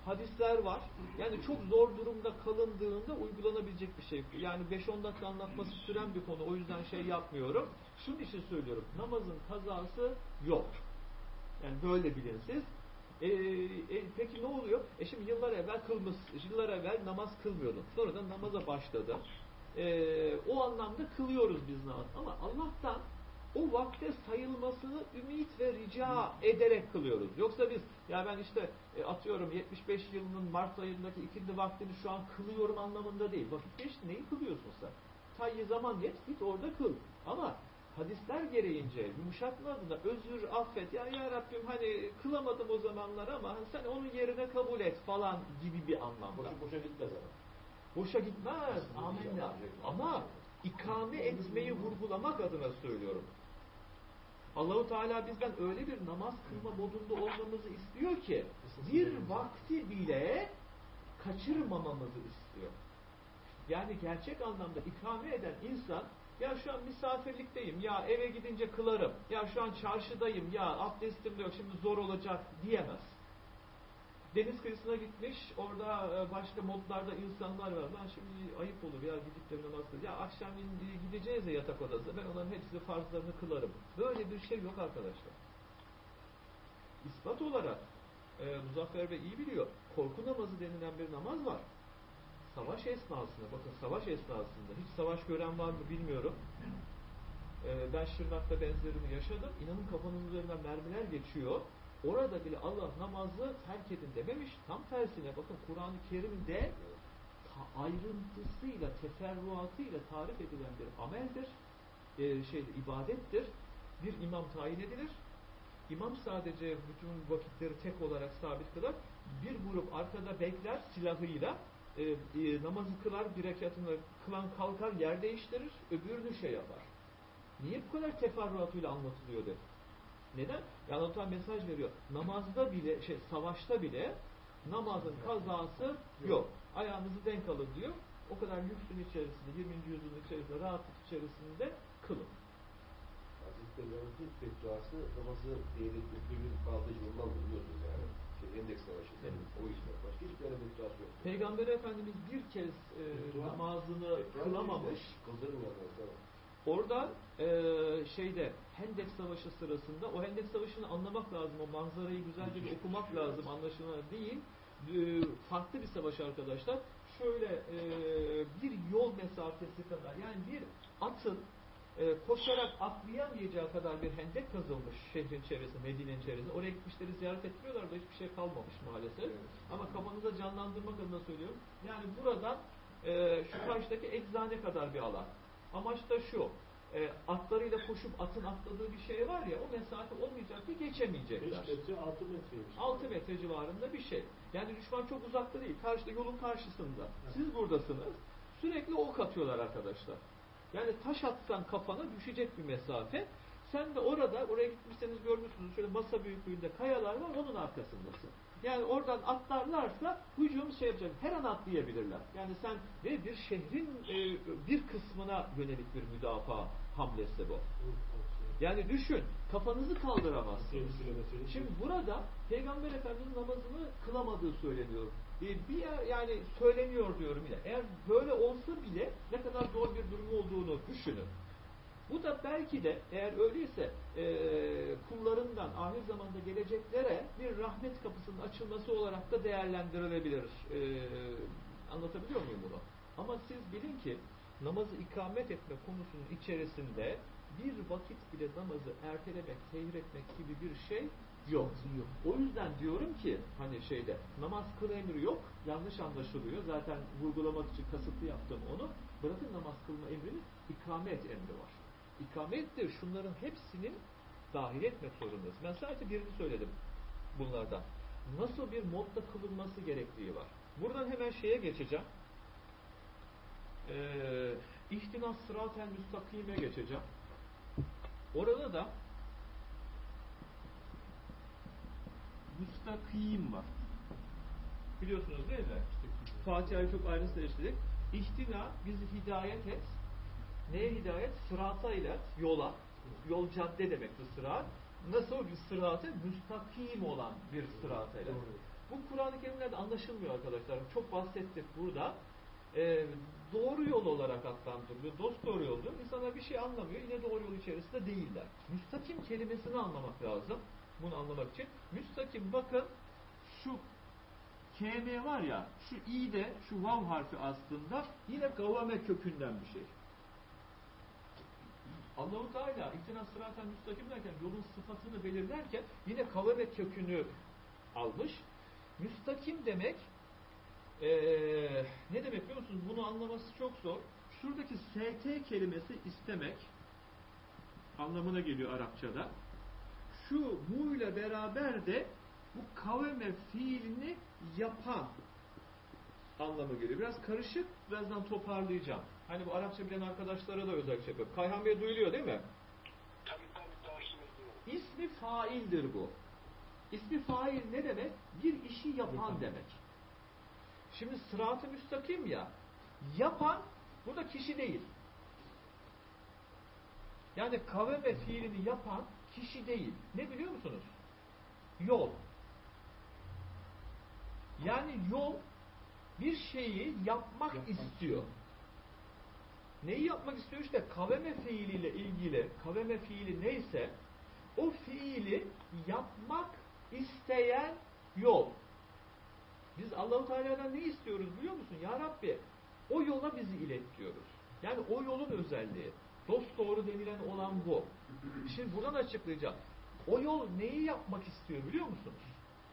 hadisler var. Yani çok zor durumda kalındığında uygulanabilecek bir şey. Yani beş on dakika anlatması süren bir konu. O yüzden şey yapmıyorum. Şunun için söylüyorum. Namazın kazası yok. Yani böyle bilin siz. Ee, e, peki ne oluyor? E şimdi yıllar evvel kılmış, yıllar evvel namaz kılmıyordun. Sonradan namaza başladı. Ee, o anlamda kılıyoruz biz namaz. Ama Allah'tan o vakte sayılmasını ümit ve rica ederek kılıyoruz. Yoksa biz ya ben işte e, atıyorum yetmiş beş yılının Mart ayındaki ikindi vaktini şu an kılıyorum anlamında değil. Vakit geçti, neyi kılıyorsun sen? Tayyi zaman yet, git orada kıl. Ama hadisler gereğince yumuşatma adına özür, affet. Ya ya Rabbim hani kılamadım o zamanlar ama sen onun yerine kabul et falan gibi bir anlamda. Boşa, boşa gitmez ama. Boşa gitmez. Amenna. Ama ikame etmeyi vurgulamak adına söylüyorum. Allah-u Teala bizden öyle bir namaz kılma modunda olmamızı istiyor ki bir vakti bile kaçırmamamızı istiyor. Yani gerçek anlamda ikame eden insan ya şu an misafirlikteyim, ya eve gidince kılarım, ya şu an çarşıdayım, ya abdestim de yok şimdi zor olacak diyemez. Deniz kıyısına gitmiş, orada başka modlarda insanlar var. Lan şimdi ayıp olur ya gidip de namaz kılır. Ya akşam gideceğiz ya yatak odası, ben onların hepsini farzlarını kılarım. Böyle bir şey yok arkadaşlar. İspat olarak e, Muzaffer Bey iyi biliyor. Korku namazı denilen bir namaz var. Savaş esnasında, bakın savaş esnasında, hiç savaş gören var mı bilmiyorum. Ee, ben Şırnak'ta benzerini yaşadım. İnanın kafanın üzerinden mermiler geçiyor. Orada bile Allah namazı terk edin dememiş. Tam tersine bakın Kur'an-ı Kerim'de ta ayrıntısıyla, teferruatıyla tarif edilen bir ameldir. Ee, şeyde, ibadettir. Bir imam tayin edilir. İmam sadece bütün vakitleri tek olarak sabit kılar. Bir grup arkada bekler silahıyla. E, e, namazı kılar, bir rekatını kılan kalkar, yer değiştirir, öbürünü şey yapar. Niye bu kadar teferruatıyla anlatılıyor dedi. Neden? Yani Allah mesaj veriyor. Namazda bile, şey savaşta bile namazın kazası yok. Ayağınızı denk alın diyor. O kadar lüksün içerisinde, yirminci yüzyılın içerisinde, rahatlık içerisinde kılın. Hazreti Peygamber'in fetvuası namazı değerlendirdiğimiz kaldığı yoldan buluyorsunuz yani. Endeks savaşı. Evet. O yüzden. Başka hiçbir yere fetvuası yok. Peygamber Efendimiz bir kez e, namazını kılamamış. Kıldırmıyor. Tamam. Orada e, şeyde Hendek Savaşı sırasında o Hendek Savaşı'nı anlamak lazım. O manzarayı güzelce bir okumak lazım. Anlaşılan değil. E, farklı bir savaş arkadaşlar. Şöyle e, bir yol mesafesi kadar yani bir atın e, koşarak atlayamayacağı kadar bir hendek kazılmış şehrin çevresinde, Medine'nin çevresinde. Oraya gitmişleri ziyaret etmiyorlar da hiçbir şey kalmamış maalesef. Evet. Ama kafanıza canlandırmak adına söylüyorum. Yani buradan e, şu karşıdaki eczane kadar bir alan. Amaç da şu, e, atlarıyla koşup atın atladığı bir şey var ya, o mesafe olmayacak ki geçemeyecekler. beş metre, altı metreymiş. altı metre civarında bir şey. Yani düşman çok uzakta değil, karşıda, yolun karşısında. Evet. Siz buradasınız, sürekli ok atıyorlar arkadaşlar. Yani taş atsan kafana düşecek bir mesafe. Sen de orada, oraya gitmişseniz görmüşsünüz, şöyle masa büyüklüğünde kayalar var, onun arkasındasın. Yani oradan atlarlarsa hücum şey yapacak, her an atlayabilirler. Yani sen ve bir şehrin e, bir kısmına yönelik bir müdafaa hamlesi bu. Yani düşün, kafanızı kaldıramazsınız. Şimdi burada Peygamber Efendimiz namazını kılamadığı söyleniyor. E, bir yer, yani söyleniyor diyorum yine. Eğer böyle olsa bile ne kadar zor bir durum olduğunu düşünün. Bu da belki de eğer öyleyse e, kullarından ahir zamanda geleceklere bir rahmet kapısının açılması olarak da değerlendirilebilir. E, anlatabiliyor muyum bunu? Ama siz bilin ki namazı ikamet etme konusunun içerisinde bir vakit bile namazı ertelemek, tehir etmek gibi bir şey yok. O yüzden diyorum ki hani şeyde namaz kıl emri yok, yanlış anlaşılıyor. Zaten vurgulamak için kasıtlı yaptım onu. Bırakın namaz kılma emrini, ikamet emri var. İkamettir. Şunların hepsinin dahil etmek zorundayız. Ben sadece birini söyledim bunlardan. Nasıl bir modda kılınması gerektiği var. Buradan hemen şeye geçeceğim. Ee, İhtinas sıratel müstakime geçeceğim. Orada da müstakim var. Biliyorsunuz değil mi? Fatiha'yı çok ayrıntılı işledik. İhtina bizi hidayet et. Neye hidayet? Sırata ile yola. Yol cadde demektir sırat. Nasıl bir sıratı? Müstakim olan bir sıratayla. Bu Kur'an-ı Kerim'lerde anlaşılmıyor arkadaşlar. Çok bahsettik burada. Ee, doğru yol olarak adlandırılıyor. Dost doğru yol diyor. İnsanlar bir şey anlamıyor. Yine doğru yol içerisinde değiller. Müstakim kelimesini anlamak lazım. Bunu anlamak için. Müstakim bakın şu K M var ya, şu i de, şu vav harfi aslında yine kavame kökünden bir şey. Allah-u Teala ihtina sıraten müstakim derken yolun sıfatını belirlerken yine kavame kökünü almış. Müstakim demek ee, ne demek biliyor musunuz? Bunu anlaması çok zor. Şuradaki st kelimesi istemek anlamına geliyor Arapçada. Şu mu ile beraber de bu kaveme fiilini yapan anlamı geliyor. Biraz karışık, birazdan toparlayacağım. Hani bu Arapça bilen arkadaşlara da özel şey yapıyor. Kayhan Bey duyuluyor değil mi? Tabii tabii tabii. İsmi faildir bu. İsmi fail ne demek? Bir işi yapan demek. Şimdi sırat-ı müstakim ya, yapan burada kişi değil. Yani kaveme fiilini yapan kişi değil. Ne biliyor musunuz? Yol. Yani yol bir şeyi yapmak Yapmak istiyor. Neyi yapmak istiyor? İşte kaveme fiiliyle ilgili, kaveme fiili neyse o fiili yapmak isteyen yol. Biz Allah-u Teala'dan ne istiyoruz biliyor musun? Ya Rabbi o yola bizi ilet diyoruz. Yani o yolun özelliği. Dost doğru denilen olan bu. Şimdi buradan açıklayacağım. O yol neyi yapmak istiyor biliyor musunuz?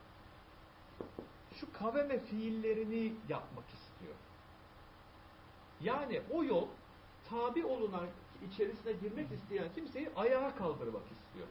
Şu kaveme fiillerini yapmak istiyor. Yani o yol tabi olunan içerisine girmek isteyen kimseyi ayağa kaldırmak istiyor.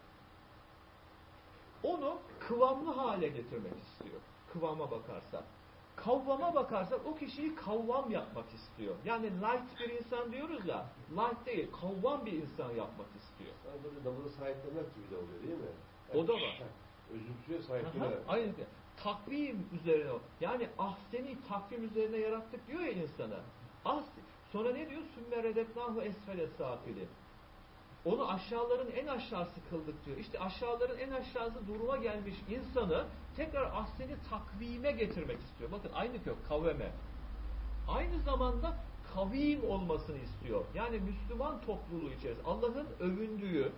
Onu kıvamlı hale getirmek istiyor. Kıvama bakarsak. Kavvama bakarsak o kişiyi kavvam yapmak istiyor. Yani light bir insan diyoruz ya, light değil, kavvam bir insan yapmak istiyor. Yani böyle damını sahiplenmek gibi de oluyor değil mi? O da var. Özümsüyor sahiplenmek. Aynı. Takvim üzerine, yani ahseni takvim üzerine yarattık diyor ya insana. Ah, sonra ne diyor? Sümme redetnahu esfele safili. Onu aşağıların en aşağısı kıldık diyor. İşte aşağıların en aşağısı duruma gelmiş insanı tekrar ahseni takvime getirmek istiyor. Bakın aynı kök, kaveme. Aynı zamanda kavim olmasını istiyor. Yani Müslüman topluluğu içerisinde Allah'ın övündüğü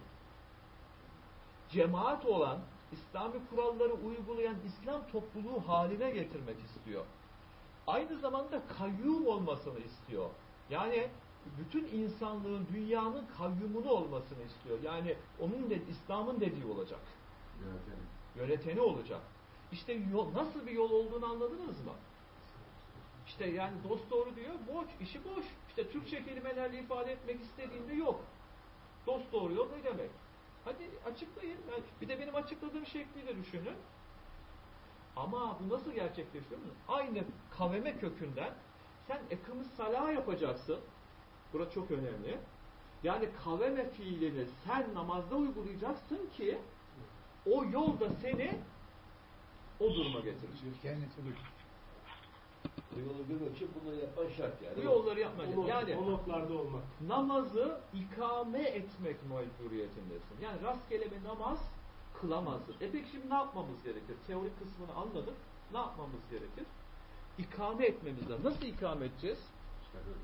cemaat olan, İslami kuralları uygulayan İslam topluluğu haline getirmek istiyor. Aynı zamanda kayyum olmasını istiyor. Yani bütün insanlığın, dünyanın kayyumunu olmasını istiyor. Yani onun de, İslam'ın dediği olacak. Yöneteni. Yöneteni olacak. İşte yol, nasıl bir yol olduğunu anladınız mı? İşte yani dost doğru diyor, boş, işi boş. İşte Türkçe kelimelerle ifade etmek istediğinde yok. Dost doğru yol ne demek? Hadi açıklayın. Yani bir de benim açıkladığım şekliyle düşünün. Ama bu nasıl gerçekleşiyor? Aynı kaveme kökünden sen ekımı salah yapacaksın. Burası çok önemli. Yani kaveme fiilini sen namazda uygulayacaksın ki o yolda seni o duruma getirecek. Kendisi bu. Bu yolu görmek için bunları yapman şart yani. Bu yolları yapmak. O, Yani o noktalarda olmak. namazı ikame etmek mecburiyetindesin. Yani rastgele bir namaz kılamazsın. E peki şimdi ne yapmamız gerekir? Teorik kısmını anladık. Ne yapmamız gerekir? İkame etmemiz lazım. Nasıl ikame edeceğiz? İşte böyle.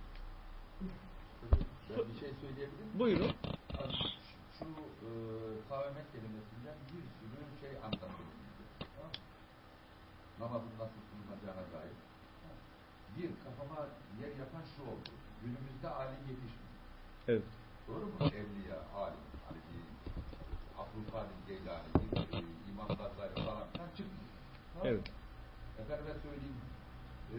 Ben bir şey söyleyebilir miyim? Buyurun. Şu e, kavemet kelimesinden bir sürü şey anlatılıyor. Tamam mı? Namazın nasıl kılınacağına dair. Bir, kafama yer yapan şu oldu. Günümüzde alim yetişmiyor. Evet. Doğru mu? Evliya, alim, hani bir Abdülkadir Geylani, bir e, İmam Gazali falan filan çıkmıyor. Tamam. Evet. Efendime söyleyeyim, e,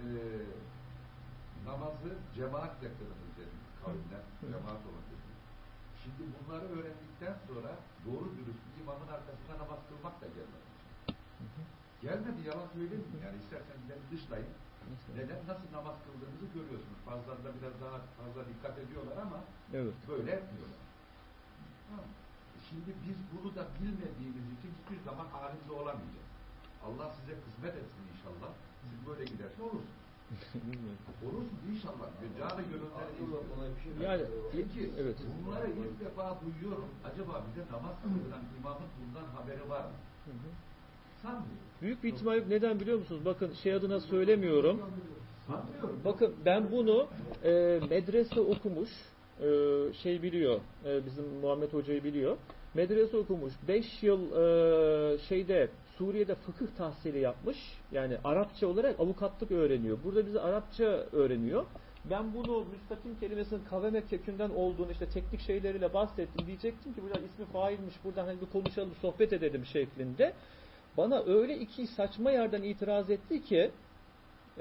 namazı cemaatle kılınır dedim. Kavimden cemaat olun dedim. Şimdi bunları öğrendikten sonra doğru dürüst bir imamın arkasında namaz kılmak da gelmedi. Gelmedi, yalan söylemiyorum. Yani isterseniz beni dışlayın. Neden? Nasıl namaz kıldığınızı görüyorsunuz. Bazılarında biraz daha fazla dikkat ediyorlar ama Evet. böyle etmiyorlar. Tamam. Şimdi biz bunu da bilmediğimiz için hiçbir zaman halimde olamayacağız. Allah size kısmet etsin inşallah. Siz böyle giderse olursunuz. Olursunuz inşallah. Canı gönülden istiyor. Yani Peki evet. bunları ilk defa duyuyorum. Acaba bize namaz kıldıran imamın bundan haberi var mı? Hı hı. Sanmıyorum. Büyük bir ihtimal yok. Neden biliyor musunuz? Bakın şey adına söylemiyorum. Sanmıyorum. Bakın ben bunu e, medrese okumuş, e, şey biliyor, e, bizim Muhammed Hoca'yı biliyor. Medrese okumuş, beş yıl e, şeyde Suriye'de fıkıh tahsili yapmış. Yani Arapça olarak avukatlık öğreniyor. Burada bize Arapça öğreniyor. Ben bunu müstakim kelimesinin kaveme kökünden olduğunu işte teknik şeyleriyle bahsettim. Diyecektim ki burada ismi failmiş, buradan hani bir konuşalım, sohbet edelim şeklinde. Bana öyle iki saçma yerden itiraz etti ki Ee,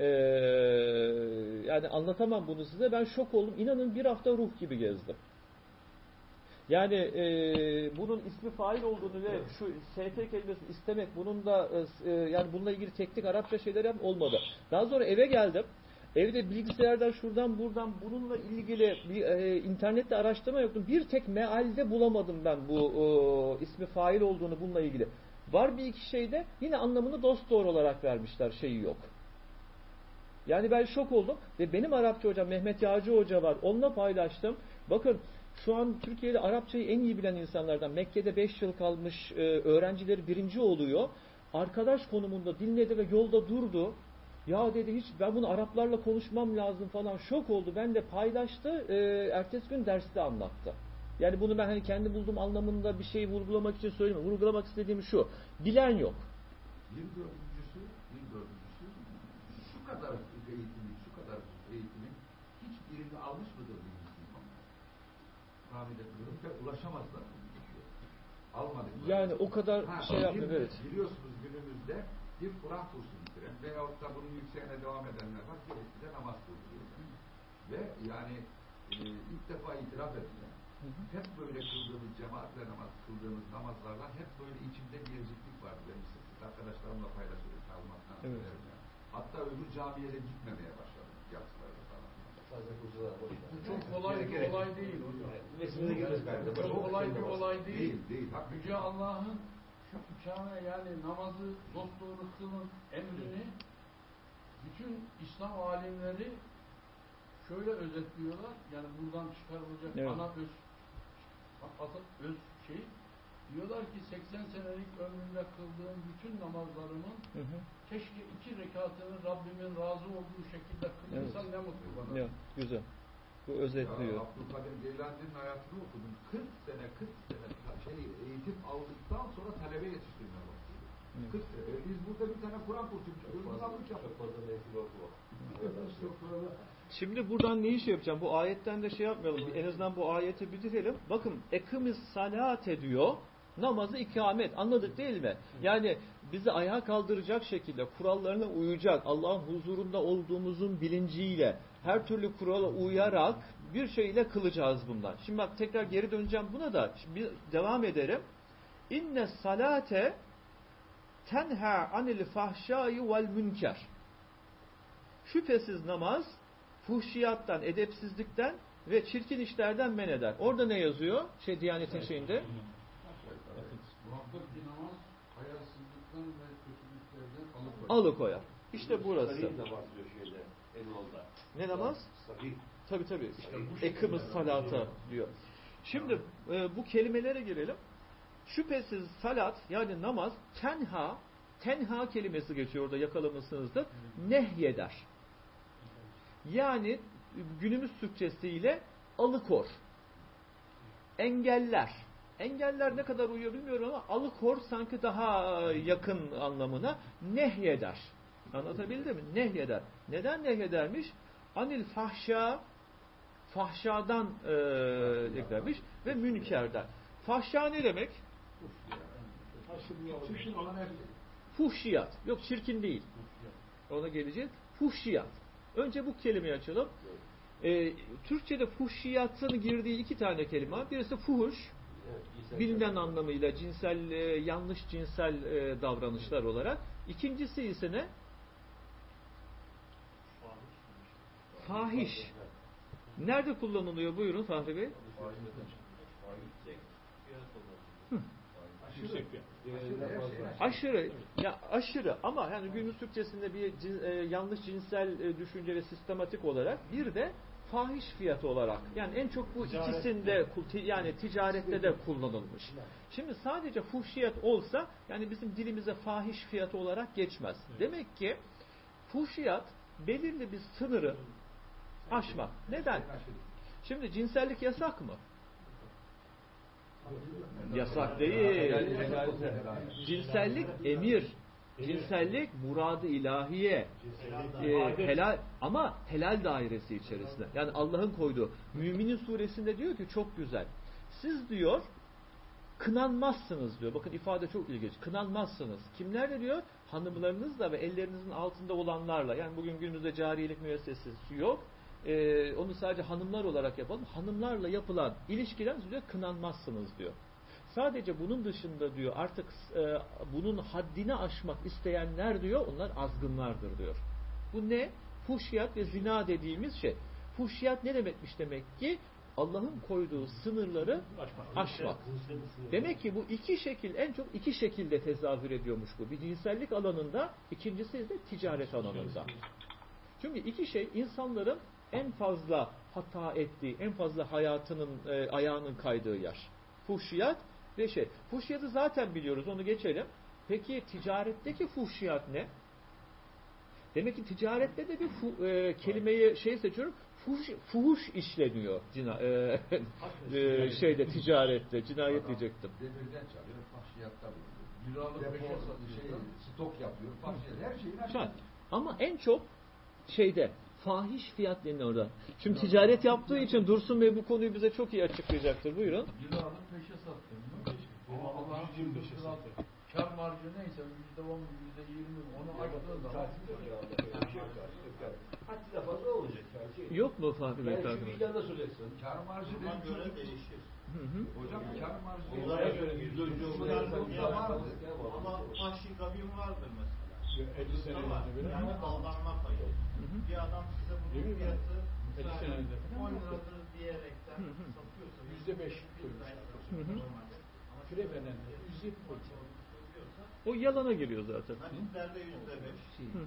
yani anlatamam bunu size. Ben şok oldum. İnanın bir hafta ruh gibi gezdim. Yani e, bunun ismi fail olduğunu ve şu S T kelimesini istemek, bunun da e, yani bununla ilgili teknik Arapça şeyler yap olmadı. Daha sonra eve geldim. Evde bilgisayardan şuradan buradan bununla ilgili bir, e, internette araştırma yaptım. Bir tek mealde bulamadım ben bu e, ismi fail olduğunu bununla ilgili. Var bir iki şeyde yine anlamını dosdoğru olarak vermişler. Şeyi yok. Yani ben şok oldum ve benim Arapça hocam Mehmet Yağcı Hoca var. Onunla paylaştım. Bakın şu an Türkiye'de Arapçayı en iyi bilen insanlardan, Mekke'de beş yıl kalmış e, öğrencileri birinci oluyor. Arkadaş konumunda dinledi ve yolda durdu. Ya dedi hiç ben bunu Araplarla konuşmam lazım falan, şok oldu. Ben de paylaştı. E, ertesi gün derste anlattı. Yani bunu ben hani kendi bulduğum anlamında bir şey vurgulamak için söylemiyorum. Vurgulamak istediğim şu. Bilen yok. Bir dördüncüsü, bir dördüncüsü şu kadar eğitimin, şu kadar eğitimin hiçbirini almış mıdır bir Müslüman? Tahmin etmiyorum ve ulaşamazlar. Almadık. Yani o kadar ha, şey yapmıyor. Evet. Biliyorsunuz günümüzde bir Kur'an kursu bitiren veyahut da bunun yükseğine devam edenler var. Birisi de namaz kılıyor. Ve yani e, ilk defa itiraf edilen, hep böyle kıldığımız, cemaatle namaz kıldığımız namazlardan hep böyle içimde bir eziklik vardı. Benim sık arkadaşlarımla paylaşıyoruz. Evet. Hatta öbür camiye de gitmemeye başladım. Yatsılarda falan. Bu çok kolay bir olay değil hocam. Çok kolay bir olay değil. Değil, değil. Yüce Allah'ın şu uçağına yani namazı dosdoğru kılın emrini bütün İslam alimleri şöyle özetliyorlar. Yani buradan çıkarılacak evet. ana öz asıl öz şey diyorlar ki seksen senelik ömrümde kıldığım bütün namazlarımın hı hı. keşke iki rekatını Rabbimin razı olduğu şekilde kıldıysam evet. ne mutlu bana. Evet, güzel. Bu özetliyor. Ya, Abdülkadir Geylani'nin hayatını okudum. kırk sene kırk sene şey, eğitim aldıktan sonra talebe yetiştirmeye başladı. Evet. kırk sene. E, biz burada bir tane Kur'an kursu özgürlük yaptık. Şimdi buradan ne iş yapacağım? Bu ayetten de şey yapmayalım. En azından bu ayeti bitirelim. Bakın ekimiz salat ediyor. Namazı ikamet. Anladık değil mi? Yani bizi ayağa kaldıracak şekilde kurallarına uyacak, Allah'ın huzurunda olduğumuzun bilinciyle, her türlü kurala uyarak bir şeyle kılacağız bundan. Şimdi bak tekrar geri döneceğim buna da. Şimdi devam ederim. İnne salate tenha anil fahşai vel münker. Şüphesiz namaz fuhşiyattan, edepsizlikten ve çirkin işlerden men eder. Orada ne yazıyor? Şey Diyanet'in şeyinde. Muhakkak bir namaz hayasızlıktan ve kötülüklerden alıkoyar. Alıkoyar. İşte burası. Sahih namaz diyor şeyde, Elmalı'da. Ne namaz? Sahih. Tabii tabii. İşte ekimiz salata diyor. Şimdi e, bu kelimelere girelim. Şüphesiz salat yani namaz tenha, tenha kelimesi geçiyor orada yakalamışsınızdır. Nehyeder. Yani günümüz Türkçesiyle alıkor. Engeller. Engeller ne kadar uyuyor bilmiyorum ama alıkor sanki daha yakın anlamına nehyeder. Anlatabildim mi? Nehyeder. Neden nehyedermiş? Anil fahşa, fahşadan e, eklenmiş ve münkerden. Fahşa ne demek? Fuhşiyat. Yok çirkin değil. Ona geleceğiz. Fuhşiyat. Önce bu kelimeyi açalım. Ee, Türkçe'de fuhşiyatın girdiği iki tane kelime var. Birisi fuhuş. Bilinen anlamıyla cinsel, e, yanlış cinsel e, davranışlar olarak. İkincisi ise ne? Fahiş. Nerede kullanılıyor? Buyurun Fahri Bey. Hı. Aşırı, ya aşırı ama yani günümüz Türkçesinde bir cin, e, yanlış cinsel e, düşünce ve sistematik olarak bir de fahiş fiyat olarak, yani en çok bu ikisinde, yani ticarette de kullanılmış. Şimdi sadece fuhşiyat olsa, yani bizim dilimize fahiş fiyat olarak geçmez. Demek ki fuhşiyat belirli bir sınırı aşmak. Neden? Şimdi cinsellik yasak mı? Yasak değil. Cinsellik emir. Cinsellik murad-ı ilahiye. Ee, helal, ama helal dairesi içerisinde. Yani Allah'ın koyduğu. Müminin suresinde diyor ki çok güzel. Siz diyor kınanmazsınız diyor. Bakın ifade çok ilginç. Kınanmazsınız. Kimlerle diyor? Hanımlarınızla ve ellerinizin altında olanlarla. Yani bugün günümüzde cariyelik müessesesi yok. Ee, onu sadece hanımlar olarak yapalım. Hanımlarla yapılan ilişkiler diyor kınanmazsınız diyor. Sadece bunun dışında diyor artık e, bunun haddini aşmak isteyenler diyor onlar azgınlardır diyor. Bu ne? Fuhşiyat ve zina dediğimiz şey. Fuhşiyat ne demekmiş demek ki? Allah'ın koyduğu sınırları aşmak. Demek ki bu iki şekil en çok iki şekilde tezahür ediyormuş bu. Bir cinsellik alanında, ikincisi de ticaret alanında. Çünkü iki şey insanların en fazla hata ettiği, en fazla hayatının e, ayağının kaydığı yer. Fuhşiyat ve şey. Fuhşiyatı zaten biliyoruz, onu geçelim. Peki ticaretteki fuhşiyat ne? Demek ki ticarette de bir fu, e, kelimeyi şey seçiyorum. Fuhuş, fuhuş işleniyor cina, e, e, şeyde ticarette cinayet diyecektim. Demirden çalıyor, fuhşiyatta bulunuyor. Liralık şey, stok yapıyor, fuhşiyat her şeyin aşağıda. Ama en çok şeyde fahiş fiyat deniyor orada. Şimdi ticaret yaptığı için Dursun Bey bu konuyu bize çok iyi açıklayacaktır. Buyurun. Liralık peşe sattım. Ama Allah'ın kar marjı neyse yüzde on, yüzde yirmi onu açtığı zaman Hatta fazla olacak. Yani. Yok mu Fahri Bey? Yani şu vicdanına soracaksın. Kar marjı benim göre çocuk... değişir. Hı hı. Hocam kar marjı... Olaya göre yüzde önce Ama vahşi kabin vardır mesela. elli sene önce böyle. Yani aldanma payı. Bir adam size bunun fiyatı on liradır diyerekten satıyorsa Yüzde beş koymuşlar. Frevenen yüzde koymuşlar. O yalana giriyor zaten. Hadislerde yüzde beş.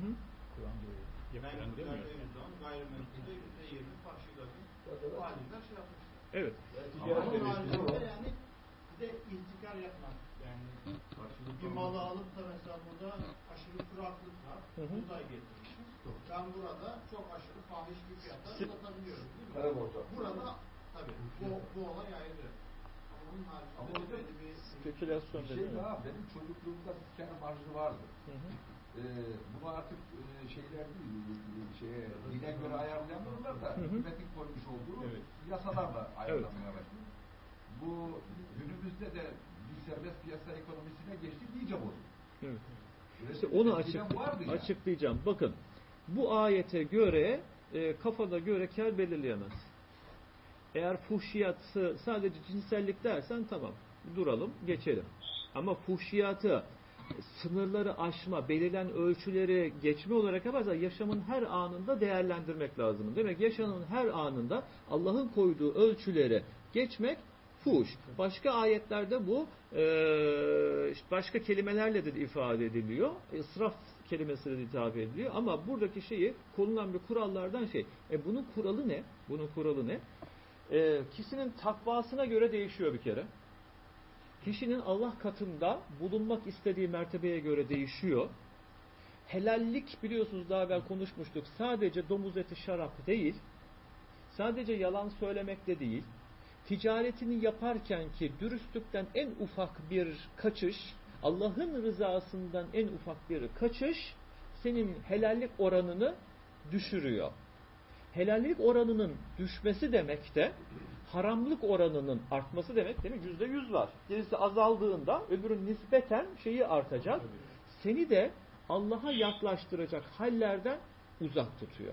Menkullerde yüzde on. Gayrimenkulde yüzde yirmi. Fahşi kabin. Bu halimler şey yapmışlar. Evet. Onun haricinde yani bir de ihtikar yapmak. Yani bir malı alıp da mesela burada aşırı kuraklık var. Buğday getirmişiz. Ben burada çok aşırı fahiş bir fiyata satabiliyorum. Kara borsa. Burada tabii bu, bu olay ayrı. Ama onun haricinde böyle bir Spekülasyon Bir şey dedi. daha, benim çocukluğumda bir kar marjı vardı. Hı hı. Ee, bunu artık e, şeyler değil, şeye, dine göre ayarlayamıyorlar da hükümetin koymuş olduğu evet. yasalarla ayarlamaya başlıyor. Bu günümüzde de bir serbest piyasa ekonomisine geçtik, iyice bozuldu. Evet. İşte onu açık, açıklayacağım. Bakın, bu ayete göre e, kafada göre kar belirleyemez. Eğer fuhşiyatı sadece cinsellik dersen tamam, duralım, geçelim. Ama fuhşiyatı sınırları aşma, belirlen ölçüleri geçme olarak yaparsa yaşamın her anında değerlendirmek lazım. Demek yaşamın her anında Allah'ın koyduğu ölçüleri geçmek fuhuş. Başka ayetlerde bu e, başka kelimelerle de ifade ediliyor. İsraf kelimesiyle de hitap ediliyor. Ama buradaki şeyi konulan bir kurallardan şey. E bunun kuralı ne? Bunun kuralı ne? E, kişinin takvasına göre değişiyor bir kere. Kişinin Allah katında bulunmak istediği mertebeye göre değişiyor. Helallik biliyorsunuz daha evvel konuşmuştuk. Sadece domuz eti, şarap değil. Sadece yalan söylemek de değil. Ticaretini yaparken ki dürüstlükten en ufak bir kaçış, Allah'ın rızasından en ufak bir kaçış senin helallik oranını düşürüyor. Helallik oranının düşmesi demek de haramlık oranının artması demek değil mi? Yüzde yüz var. Gerisi azaldığında öbürün nispeten şeyi artacak. Seni de Allah'a yaklaştıracak hallerden uzak tutuyor.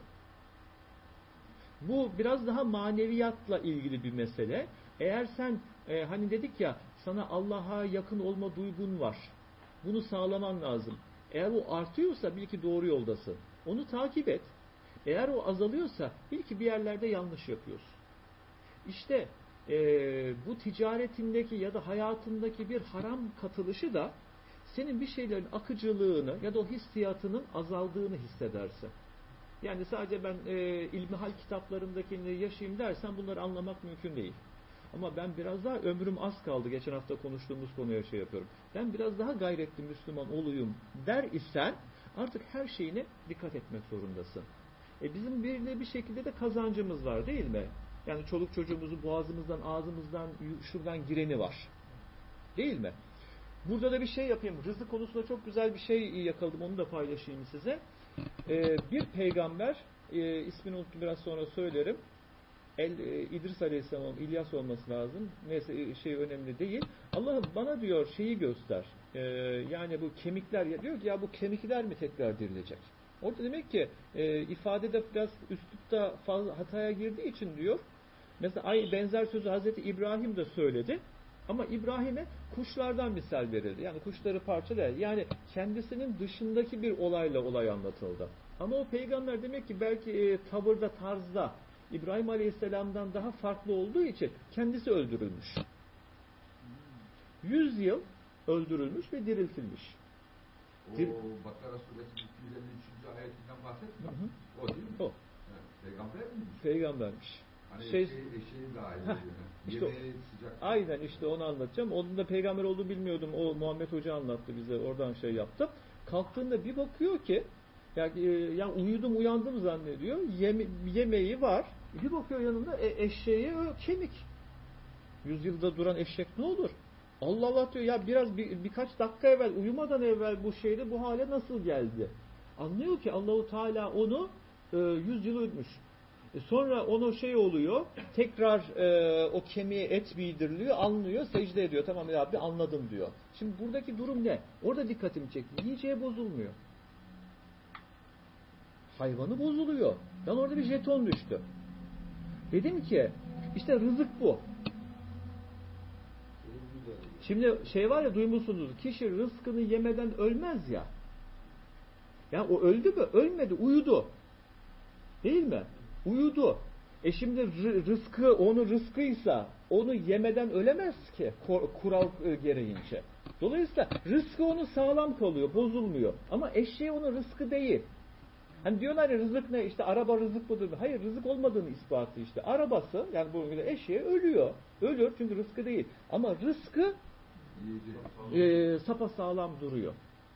Bu biraz daha maneviyatla ilgili bir mesele. Eğer sen e, hani dedik ya sana Allah'a yakın olma duygun var. Bunu sağlaman lazım. Eğer o artıyorsa bil ki doğru yoldasın. Onu takip et. Eğer o azalıyorsa bil ki bir yerlerde yanlış yapıyorsun. İşte e, bu ticaretindeki ya da hayatındaki bir haram katılışı da senin bir şeylerin akıcılığını ya da o hissiyatının azaldığını hissedersin. Yani sadece ben e, ilmihal kitaplarındakini yaşayayım dersen bunları anlamak mümkün değil. Ama ben biraz daha ömrüm az kaldı. Geçen hafta konuştuğumuz konuya şey yapıyorum. Ben biraz daha gayretli Müslüman olayım der isen artık her şeyine dikkat etmek zorundasın. E bizim bir, bir şekilde de kazancımız var değil mi? Yani çoluk çocuğumuzu boğazımızdan, ağzımızdan, şuradan gireni var. Değil mi? Burada da bir şey yapayım. Rızık konusunda çok güzel bir şey yakaladım. Onu da paylaşayım size. Ee, bir peygamber, e, ismini unuttum, biraz sonra söylerim. El, e, İdris Aleyhisselam, İlyas olması lazım. Neyse şey önemli değil. Allah bana diyor şeyi göster. Ee, yani bu kemikler, diyor ki ya bu kemikler mi tekrar dirilecek? Orada demek ki e, ifadede biraz üslupta fazla hataya girdiği için diyor. Mesela ay benzer sözü Hazreti İbrahim de söyledi. Ama İbrahim'e kuşlardan misal verildi. Yani kuşları parçalayarak. Yani kendisinin dışındaki bir olayla olay anlatıldı. Ama o peygamber demek ki belki e, tavırda, tarzda İbrahim Aleyhisselam'dan daha farklı olduğu için kendisi öldürülmüş. Yüz yıl öldürülmüş ve diriltilmiş. O Dir Bakara suresi iki yüz elli üçüncü ayetinden bahsetmiyor. Hı hı. O değil mi? O. Evet, peygamber miymiş? Peygambermiş. Hani Şey, eşeği, eşeği dahil ediyor. işte Yemeği sıcak. Aynen işte onu anlatacağım. Onun da peygamber olduğunu bilmiyordum. O Muhammed Hoca anlattı bize. Oradan şey yaptım. Kalktığında bir bakıyor ki yani, yani uyudum uyandım zannediyor. Yeme, yemeği var. Bir bakıyor yanında e, eşeği kemik. Yüzyılda duran eşek ne olur? Allah Allah diyor ya biraz bir, birkaç dakika evvel uyumadan evvel bu şeyde bu hale nasıl geldi? Anlıyor ki Allahu Teala onu e, yüz yıl ölmüş. E sonra onu şey oluyor, tekrar e, o kemiğe et giydiriliyor, anlıyor, secde ediyor. Tamam ya abi anladım diyor. Şimdi buradaki durum ne? Orada dikkatimi çekti. Yiyeceği bozulmuyor. Hayvanı bozuluyor. Yani orada bir jeton düştü. Dedim ki işte rızık bu. Şimdi şey var ya duymuşsunuz. Kişi rızkını yemeden ölmez ya. Ya o öldü mü? Ölmedi. Uyudu. Değil mi? Uyudu. E şimdi rızkı onu rızkıysa onu yemeden ölemez ki kural gereğince. Dolayısıyla rızkı onu sağlam kalıyor, bozulmuyor. Ama eşeği onun rızkı değil. Hani diyorlar ya rızık ne? İşte araba rızık budur. Hayır rızık olmadığını ispatı işte. Arabası yani bu eşeği ölüyor. Ölüyor çünkü rızkı değil. Ama rızkı e, sapasağlam duruyor.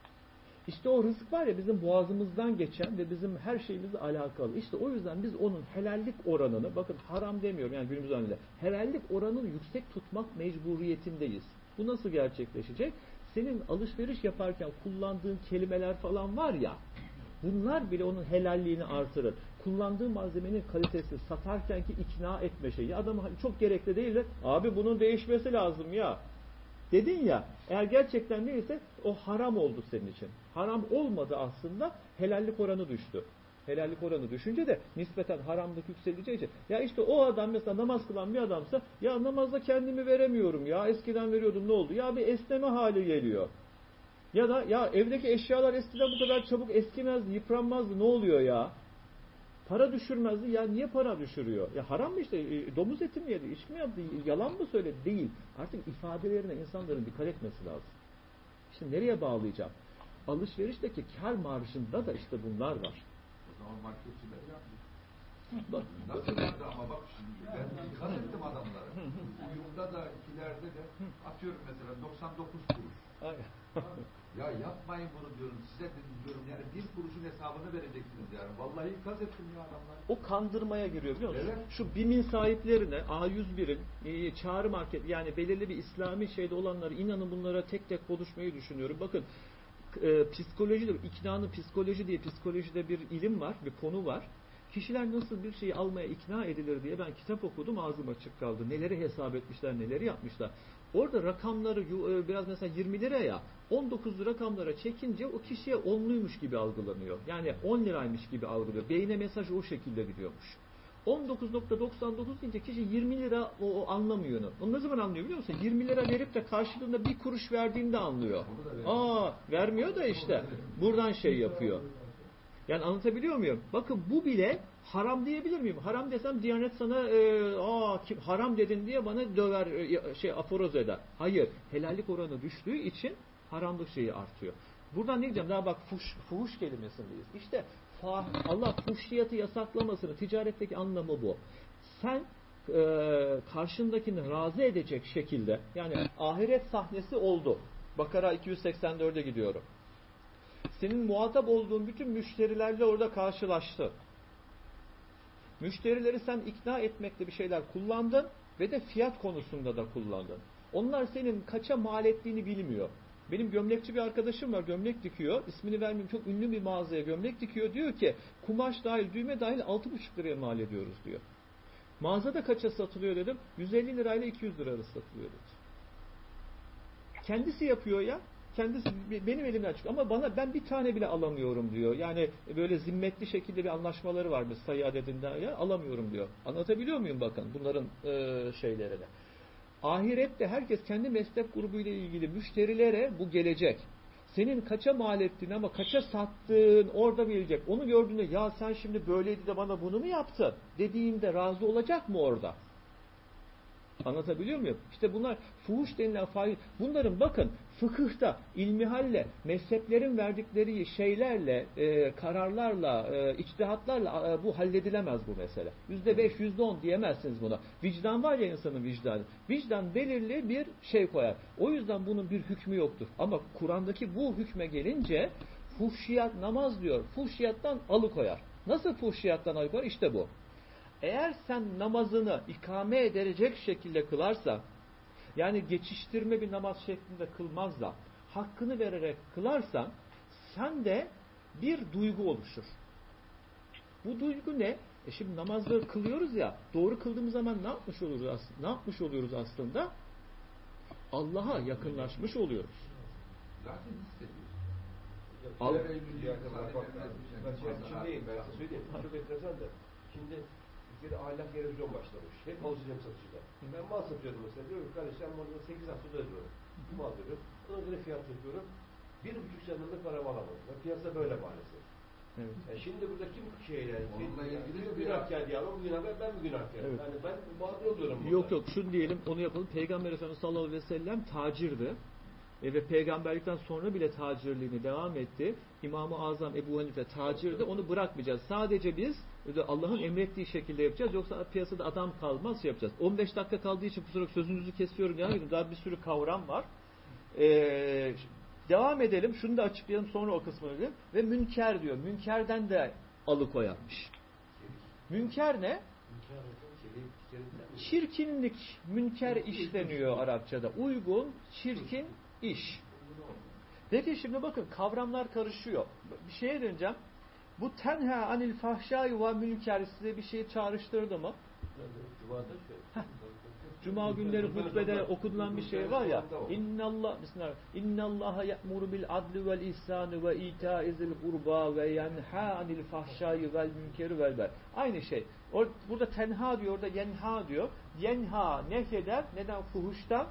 İşte o rızık var ya bizim boğazımızdan geçen ve bizim her şeyimizle alakalı. İşte o yüzden biz onun helallik oranını, bakın haram demiyorum yani günümüz önünde, helallik oranını yüksek tutmak mecburiyetindeyiz. Bu nasıl gerçekleşecek? Senin alışveriş yaparken kullandığın kelimeler falan var ya, bunlar bile onun helalliğini artırır. Kullandığı malzemenin kalitesi, satarkenki ikna etme şeyi. Adam çok gerekli değil de, abi bunun değişmesi lazım ya. Dedin ya, eğer gerçekten değilse o haram oldu senin için. Haram olmadı aslında, helallik oranı düştü. Helallik oranı düşünce de nispeten haramlık yükseleceği için. Ya işte o adam mesela namaz kılan bir adamsa, ya namazda kendimi veremiyorum ya, eskiden veriyordum ne oldu? Ya bir esneme hali geliyor. Ya da ya evdeki eşyalar eskiden bu kadar çabuk eskimezdi, yıpranmazdı, ne oluyor ya? Para düşürmezdi. Ya niye para düşürüyor? Ya haram mı işte? E, domuz eti mi yedi? İçki mi yaptı? Yalan mı söyledi? Değil. Artık ifadelerine insanların dikkat etmesi lazım. İşte nereye bağlayacağım? Alışverişteki kar marjında da işte bunlar var. O zaman marketçiler yapmış. Bak. Nasıl yaptı ama bak şimdi ben ikaz ettim adamları. Uyumda da ikilerde de atıyorum mesela doksan dokuz kuruş. Aynen. Ya yapmayın bunu diyorum size diyorum yani bir kuruşun hesabını vereceksiniz yani. Vallahi ikaz ettim ya adamlar. O kandırmaya giriyor biliyor musun? Evet. Şu BİM'in sahiplerine A yüz bir'in e, çağrı market yani belirli bir İslami şeyde olanları inanın bunlara tek tek konuşmayı düşünüyorum. Bakın e, psikoloji, iknanın psikoloji diye psikolojide bir ilim var, bir konu var. Kişiler nasıl bir şeyi almaya ikna edilir diye ben kitap okudum ağzım açık kaldı. Neleri hesap etmişler, neleri yapmışlar. Orada rakamları biraz mesela yirmi lira ya on dokuz rakamlara çekince o kişiye onluymuş gibi algılanıyor. Yani on liraymış gibi algılıyor. Beyne mesaj o şekilde gidiyormuş. on dokuz nokta doksan dokuz deyince kişi yirmi lira o, o anlamıyor onu. Onu ne zaman anlıyor biliyor musun? yirmi lira verip de karşılığında bir kuruş verdiğinde anlıyor. Aa vermiyor da işte buradan şey yapıyor. Yani anlatabiliyor muyum? Bakın bu bile haram diyebilir miyim? Haram desem Diyanet sana e, aa kim haram dedin diye bana döver e, şey aforoz eder. Hayır. Helallik oranı düştüğü için haramlık şeyi artıyor. Buradan ne diyeceğim? Daha bak fuş, fuhuş kelimesindeyiz. İşte fa- Allah fuhşiyatı yasaklamasının ticaretteki anlamı bu. Sen e, karşındakini razı edecek şekilde, yani ahiret sahnesi oldu. Bakara iki yüz seksen dörde gidiyorum. Senin muhatap olduğun bütün müşterilerle orada karşılaştı. Müşterileri sen ikna etmekte bir şeyler kullandın ve de fiyat konusunda da kullandın. Onlar senin kaça mal ettiğini bilmiyor. Benim gömlekçi bir arkadaşım var, gömlek dikiyor. İsmini vermeyeyim, çok ünlü bir mağazaya gömlek dikiyor. Diyor ki kumaş dahil, düğme dahil altı buçuk liraya mal ediyoruz diyor. Mağazada kaça satılıyor dedim. yüz elli lirayla iki yüz lira arası satılıyor dedi. Kendisi yapıyor ya. Kendisi benim elimden çıkıyor. Ama bana ben bir tane bile alamıyorum diyor. Yani böyle zimmetli şekilde bir anlaşmaları var. Sayı adedinden ya alamıyorum diyor. Anlatabiliyor muyum bakın bunların e, şeylerini. Ahirette herkes kendi meslek grubuyla ilgili müşterilere bu gelecek. Senin kaça mal ettiğin ama kaça sattığın orada bilecek. Onu gördüğünde ya sen şimdi böyleydi de bana bunu mu yaptın dediğinde razı olacak mı orada? Anlatabiliyor muyum? İşte bunlar fuhuş denilen fahiş. Bunların bakın fıkıhta, ilmihalle, mezheplerin verdikleri şeylerle, e, kararlarla, e, içtihatlarla e, bu halledilemez bu mesele. Yüzde beş, yüzde on diyemezsiniz buna. Vicdan var ya insanın vicdanı. Vicdan belirli bir şey koyar. O yüzden bunun bir hükmü yoktur. Ama Kur'an'daki bu hükme gelince fuhşiyat namaz diyor. Fuhşiyattan alıkoyar. Nasıl fuhşiyattan alıkoyar? İşte bu. Eğer sen namazını ikame edecek şekilde kılarsan, yani geçiştirme bir namaz şeklinde kılmaz da hakkını vererek kılarsan, sen de bir duygu oluşur. Bu duygu ne? E şimdi namazları kılıyoruz ya, doğru kıldığımız zaman ne yapmış oluyoruz aslında? Ne yapmış oluyoruz aslında? Allah'a yakınlaşmış oluyoruz. Zaten hissediyorsun. Al. Ben şimdiyim, ben size söyleyeyim. Çok enteresan da. Şimdi bir ahlak erozyon başlamış. Hep alıcı hem satıcıda. Ben mal satıyordum mesela. Diyorum ki kardeşim ben burada sekiz haftada ödüyorum. Bu mal diyorum. Ona göre fiyat yapıyorum. Bir buçuk senede paramı alamadım. Ve piyasa böyle maalesef. Evet. Yani şimdi burada kim şeyler, Onunla ilgili de bir bir- günahkar diyor ama bu günahkar, ben mi günahkarım? Evet. Yani ben mağdur oluyorum burada. Yok yok şunu diyelim, onu yapalım. Peygamber Efendimiz sallallahu aleyhi ve sellem tacirdi. E, ve peygamberlikten sonra bile tacirliğini devam etti. İmam-ı Azam Ebu Hanife tacirdi. Onu bırakmayacağız. Sadece biz Allah'ın emrettiği şekilde yapacağız. Yoksa piyasada adam kalmaz, şey yapacağız. on beş dakika kaldığı için kusura bakmayın sözünüzü kesiyorum. Yani daha bir sürü kavram var. Ee, devam edelim. Şunu da açıklayalım, sonra o kısmını diyelim. Ve münker diyor. Münkerden de alıkoyarmış. Münker ne? Çirkinlik, münker işleniyor Arapçada. Uygun, çirkin iş. Peki şimdi bakın kavramlar karışıyor. Bir şeye döneceğim. Bu tenha anil fahşai ve münker size bir şey çağrıştırdı mı? Cuma'da şöyle. Cuma günleri hutbede okudulan bir şey var ya. İnnallah bismillah. İnallaha ya'muru bil adli vel ihsani ve ita'izil kurba ve yenha anil fahşai vel münkeri vel ber. Aynı şey. Or, burada tenha diyor, orada yenha diyor. Yenha nehyeder. Neden? Fuhuştan,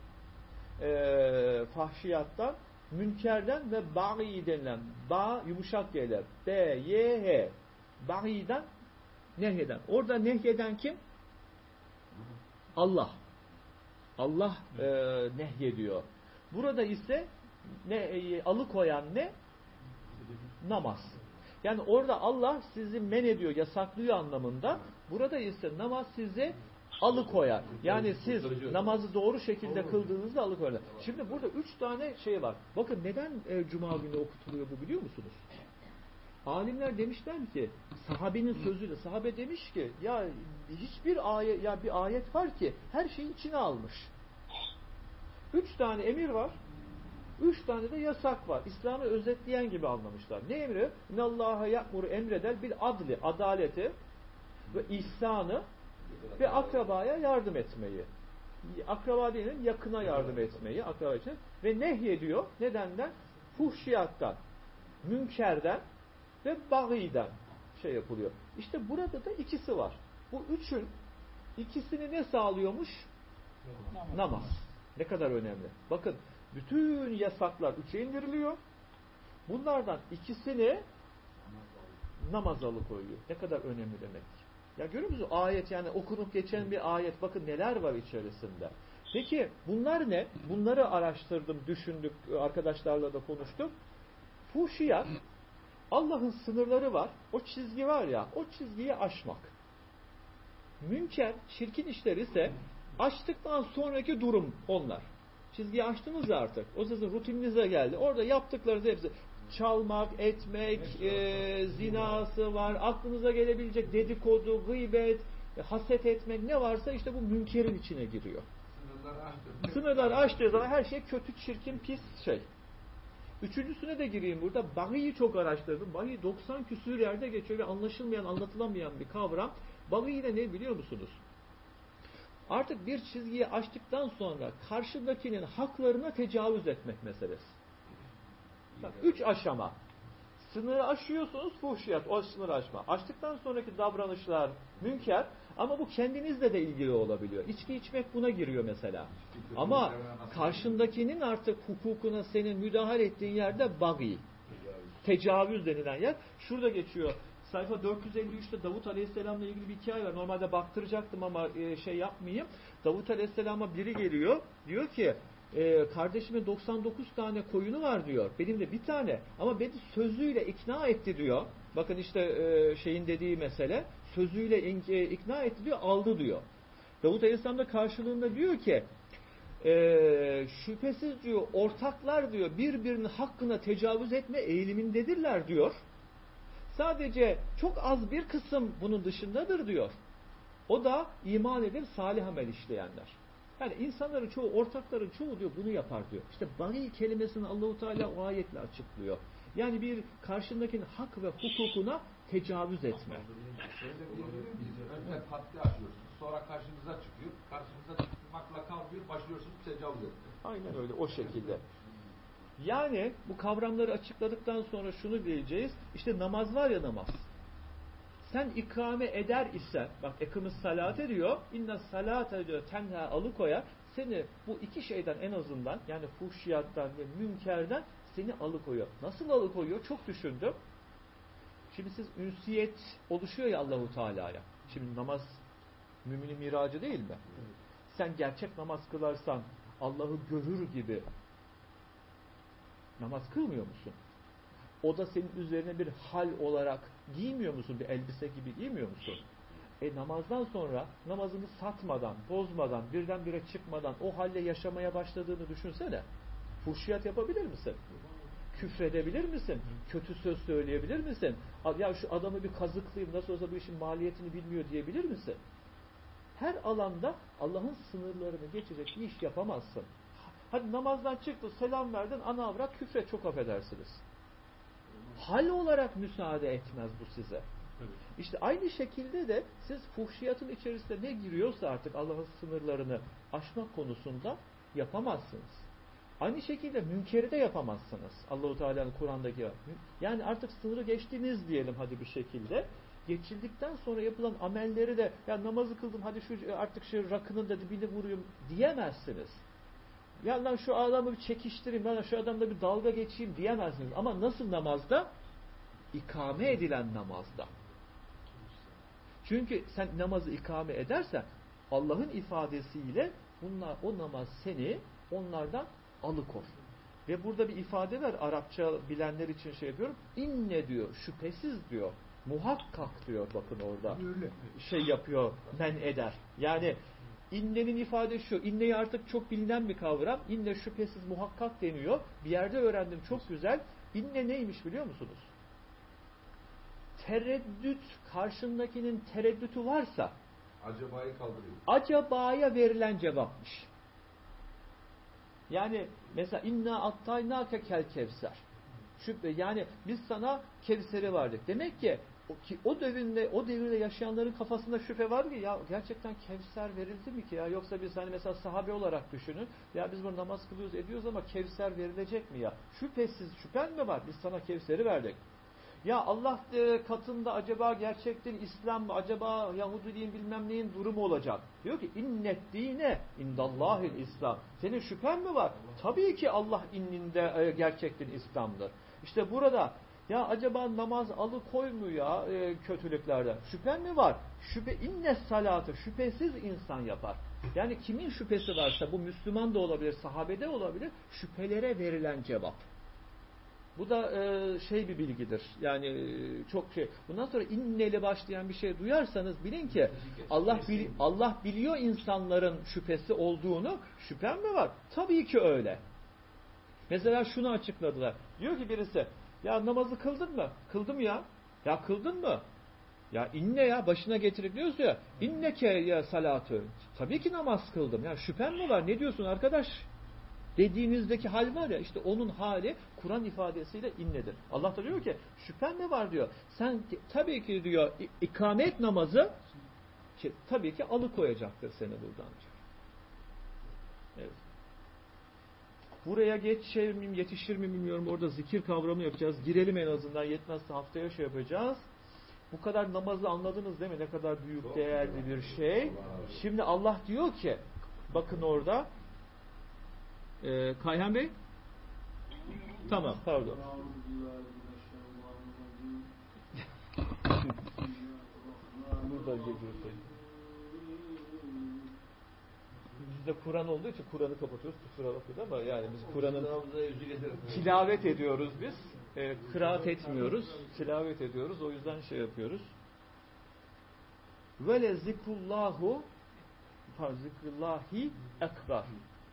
e, fahşiyattan, münkerden ve ba'i denilen. Ba yumuşak gelir. B, Y, H. Ba'i'den nehyeden. Orada nehyeden kim? Allah. Allah e, nehyediyor. Burada ise ne e, alıkoyan ne? Namaz. Yani orada Allah sizi men ediyor, yasaklıyor anlamında. Burada ise namaz sizi alıkoyar. Yani siz namazı doğru şekilde kıldığınızda alıkoyar. Şimdi burada üç tane şey var. Bakın neden e, Cuma günü okutuluyor bu biliyor musunuz? Alimler demişler ki sahabenin sözüyle, sahabe demiş ki ya hiçbir ayet, ya bir ayet var ki her şeyi içine almış. Üç tane emir var. Üç tane de yasak var. İslam'ı özetleyen gibi anlamışlar. Ne emri? İnallaha ya'muru emreder bil adli, adaleti ve ihsanı ve akrabaya yardım etmeyi. Akraba diyelim yakına yardım etmeyi, akraba için. Ve nehyediyor. Nedenden? Fuhşiyattan, münkerden ve bagîden şey yapılıyor. İşte burada da ikisi var. Bu üçün ikisini ne sağlıyormuş? Namaz. Namaz. Ne kadar önemli. Bakın bütün yasaklar üçe indiriliyor. Bunlardan ikisini namaz alıkoyuyor. Ne kadar önemli demek. Ya görüyor musunuz? Ayet yani okunup geçen bir ayet. Bakın neler var içerisinde. Peki bunlar ne? Bunları araştırdım, düşündük, arkadaşlarla da konuştuk. Fuhşiyat Allah'ın sınırları var. O çizgi var ya, o çizgiyi aşmak. Münker, çirkin işler ise aştıktan sonraki durum onlar. Çizgiyi aştınız ya artık. O sizin rutininize geldi. Orada yaptıklarınız hepsi çalmak, etmek, e, zinası var. Aklınıza gelebilecek dedikodu, gıybet, e, haset etmek ne varsa işte bu münkerin içine giriyor. Sınırları aştı. Sınırları aştığı zaman her şey kötü, çirkin, pis şey. Üçüncüsüne de gireyim burada. Bagi'yi çok araştırdım. Bagi doksan küsür yerde geçiyor ve anlaşılmayan, anlatılamayan bir kavram. Bagi de ne biliyor musunuz? Artık bir çizgiyi aştıktan sonra karşıdakinin haklarına tecavüz etmek meselesi. Bak, üç aşama. Sınırı aşıyorsunuz, fuhşiyat, o sınırı aşma. Aştıktan sonraki davranışlar münker ama bu kendinizle de ilgili olabiliyor. İçki içmek buna giriyor mesela. Ama karşındakinin artık hukukuna senin müdahale ettiğin yerde bagi. Tecavüz denilen yer. Şurada geçiyor. Sayfa dört yüz elli üçte Davut Aleyhisselam'la ilgili bir hikaye var. Normalde baktıracaktım ama şey yapmayayım. Davut Aleyhisselam'a biri geliyor. Diyor ki e, kardeşimin doksan dokuz tane koyunu var diyor. Benim de bir tane. Ama beni sözüyle ikna etti diyor. Bakın işte e, şeyin dediği mesele. Sözüyle e, ikna etti diyor. Aldı diyor. Davut Aleyhisselam da karşılığında diyor ki e, şüphesiz diyor ortaklar diyor birbirinin hakkına tecavüz etme eğilimindedirler diyor. Sadece çok az bir kısım bunun dışındadır diyor. O da iman edip salih amel işleyenler. Yani insanların çoğu, ortakların çoğu diyor bunu yapar diyor. İşte bagi kelimesini Allahu Teala o ayetle açıklıyor. Yani bir karşındakinin hak ve hukukuna tecavüz etme. Şöyle diyebilir miyiz? Önce haddi aşıyorsunuz. Sonra karşınıza çıkıyor. Karşınıza çıkmakla kalmıyor. Başlıyorsunuz tecavüz etmeye. Aynen öyle. O şekilde. Yani bu kavramları açıkladıktan sonra şunu diyeceğiz. İşte namaz var ya namaz. Sen ikame eder ise, bak ekimiz salat ediyor. İnne salate diyor tenha alıkoyar. Seni bu iki şeyden en azından yani fuhşiyattan ve münkerden seni alıkoyuyor. Nasıl alıkoyuyor? Çok düşündüm. Şimdi siz ünsiyet oluşuyor ya Allahu Teala'ya. Şimdi namaz müminin miracı değil mi? Sen gerçek namaz kılarsan Allah'ı görür gibi namaz kılmıyor musun? O da senin üzerine bir hal olarak giymiyor musun? Bir elbise gibi giymiyor musun? E namazdan sonra namazını satmadan, bozmadan, birdenbire çıkmadan o halle yaşamaya başladığını düşünsene. Fuhşiyat yapabilir misin? Küfredebilir misin? Kötü söz söyleyebilir misin? Ya şu adamı bir kazıklayayım, nasıl olsa bu işin maliyetini bilmiyor diyebilir misin? Her alanda Allah'ın sınırlarını geçecek bir iş yapamazsın. Hadi namazdan çıktın, selam verdin, ana avrat küfret, çok affedersiniz. Hal olarak müsaade etmez bu size. İşte aynı şekilde de siz fuhşiyatın içerisinde ne giriyorsa artık Allah'ın sınırlarını aşmak konusunda yapamazsınız. Aynı şekilde münkeri de yapamazsınız. Allahu Teala'nın Kur'an'daki. Yani artık sınırı geçtiniz diyelim hadi bir şekilde. Geçildikten sonra yapılan amelleri de ya namazı kıldım hadi şu artık şu rakının da dibine vurayım diyemezsiniz. Ya lan şu adamı bir çekiştireyim, lan şu adamla bir dalga geçeyim diyemezsiniz. Ama nasıl namazda? İkame edilen namazda. Çünkü sen namazı ikame edersen Allah'ın ifadesiyle bunlar, o namaz seni onlardan alıkor. Ve burada bir ifade var. Arapça bilenler için şey yapıyorum. İnne diyor, şüphesiz diyor. Muhakkak diyor bakın orada. Şey yapıyor, men eder. Yani İnnenin ifade şu. İnneyi artık çok bilinen bir kavram. İnne şüphesiz muhakkak deniyor. Bir yerde öğrendim. Çok güzel. İnne neymiş biliyor musunuz? Tereddüt, karşındakinin tereddütü varsa Acaba'yı kaldırıyor. acabaya verilen cevapmış. Yani mesela inna attaynâke kel kevser. Şüphe, yani biz sana Kevser'i verdik. Demek ki o, ki o devirde o devirde yaşayanların kafasında şüphe var ki ya gerçekten Kevser verildi mi ki ya, yoksa biz hani mesela sahabe olarak düşünün ya biz bunu namaz kılıyoruz ediyoruz ama Kevser verilecek mi ya? Şüphesiz şüphen mi var? Biz sana Kevser'i verdik. Ya Allah katında acaba gerçekten İslam mı? Acaba Yahudiliğin bilmem neyin durumu olacak? Diyor ki innet dine indallahil İslam. Senin şüphen mi var? Tabii ki Allah inninde gerçekten İslam'dır. İşte burada ya acaba namaz alıkoymuyor ya e, kötülüklerden. Şüphen mi var? Şüphe inne salatı şüphesiz insan yapar. Yani kimin şüphesi varsa bu Müslüman da olabilir, sahabede olabilir. Şüphelere verilen cevap. Bu da e, şey bir bilgidir. Yani e, çok şey. Bundan sonra inneyle başlayan bir şey duyarsanız bilin ki Allah bil, Allah biliyor insanların şüphesi olduğunu. Şüphem mi var? Tabii ki öyle. Mesela şunu açıkladılar. Diyor ki birisi, ya namazı kıldın mı? Kıldım ya. Ya kıldın mı? Ya inne ya başına getirip diyorsa ya inneke ya salatü. Tabii ki namaz kıldım. Ya şüphem mi var? Ne diyorsun arkadaş? Dediğinizdeki hal var ya, işte onun hali Kur'an ifadesiyle innedir. Allah da diyor ki şüphen mi var diyor. Sen tabii ki diyor ikamet namazı ki, tabii ki alıkoyacaktır seni buradan diyor. Evet. Buraya geçer miyim, yetişir mi bilmiyorum. Orada zikir kavramı yapacağız. Girelim en azından. Yetmezse haftaya şey yapacağız. Bu kadar namazı anladınız değil mi? Ne kadar büyük, çok değerli bir şey. Şimdi Allah diyor ki, bakın orada Ee, Kayhan Bey? Tamam, pardon. Burada bizde Kur'an olduğu için Kur'an'ı kapatıyoruz. Kusura bakın ama yani biz Kur'an'ın tilavet ediyoruz biz. E, kıraat etmiyoruz. Tilavet ediyoruz. O yüzden şey yapıyoruz. Ve le zikrullahu zikrullahi ekber.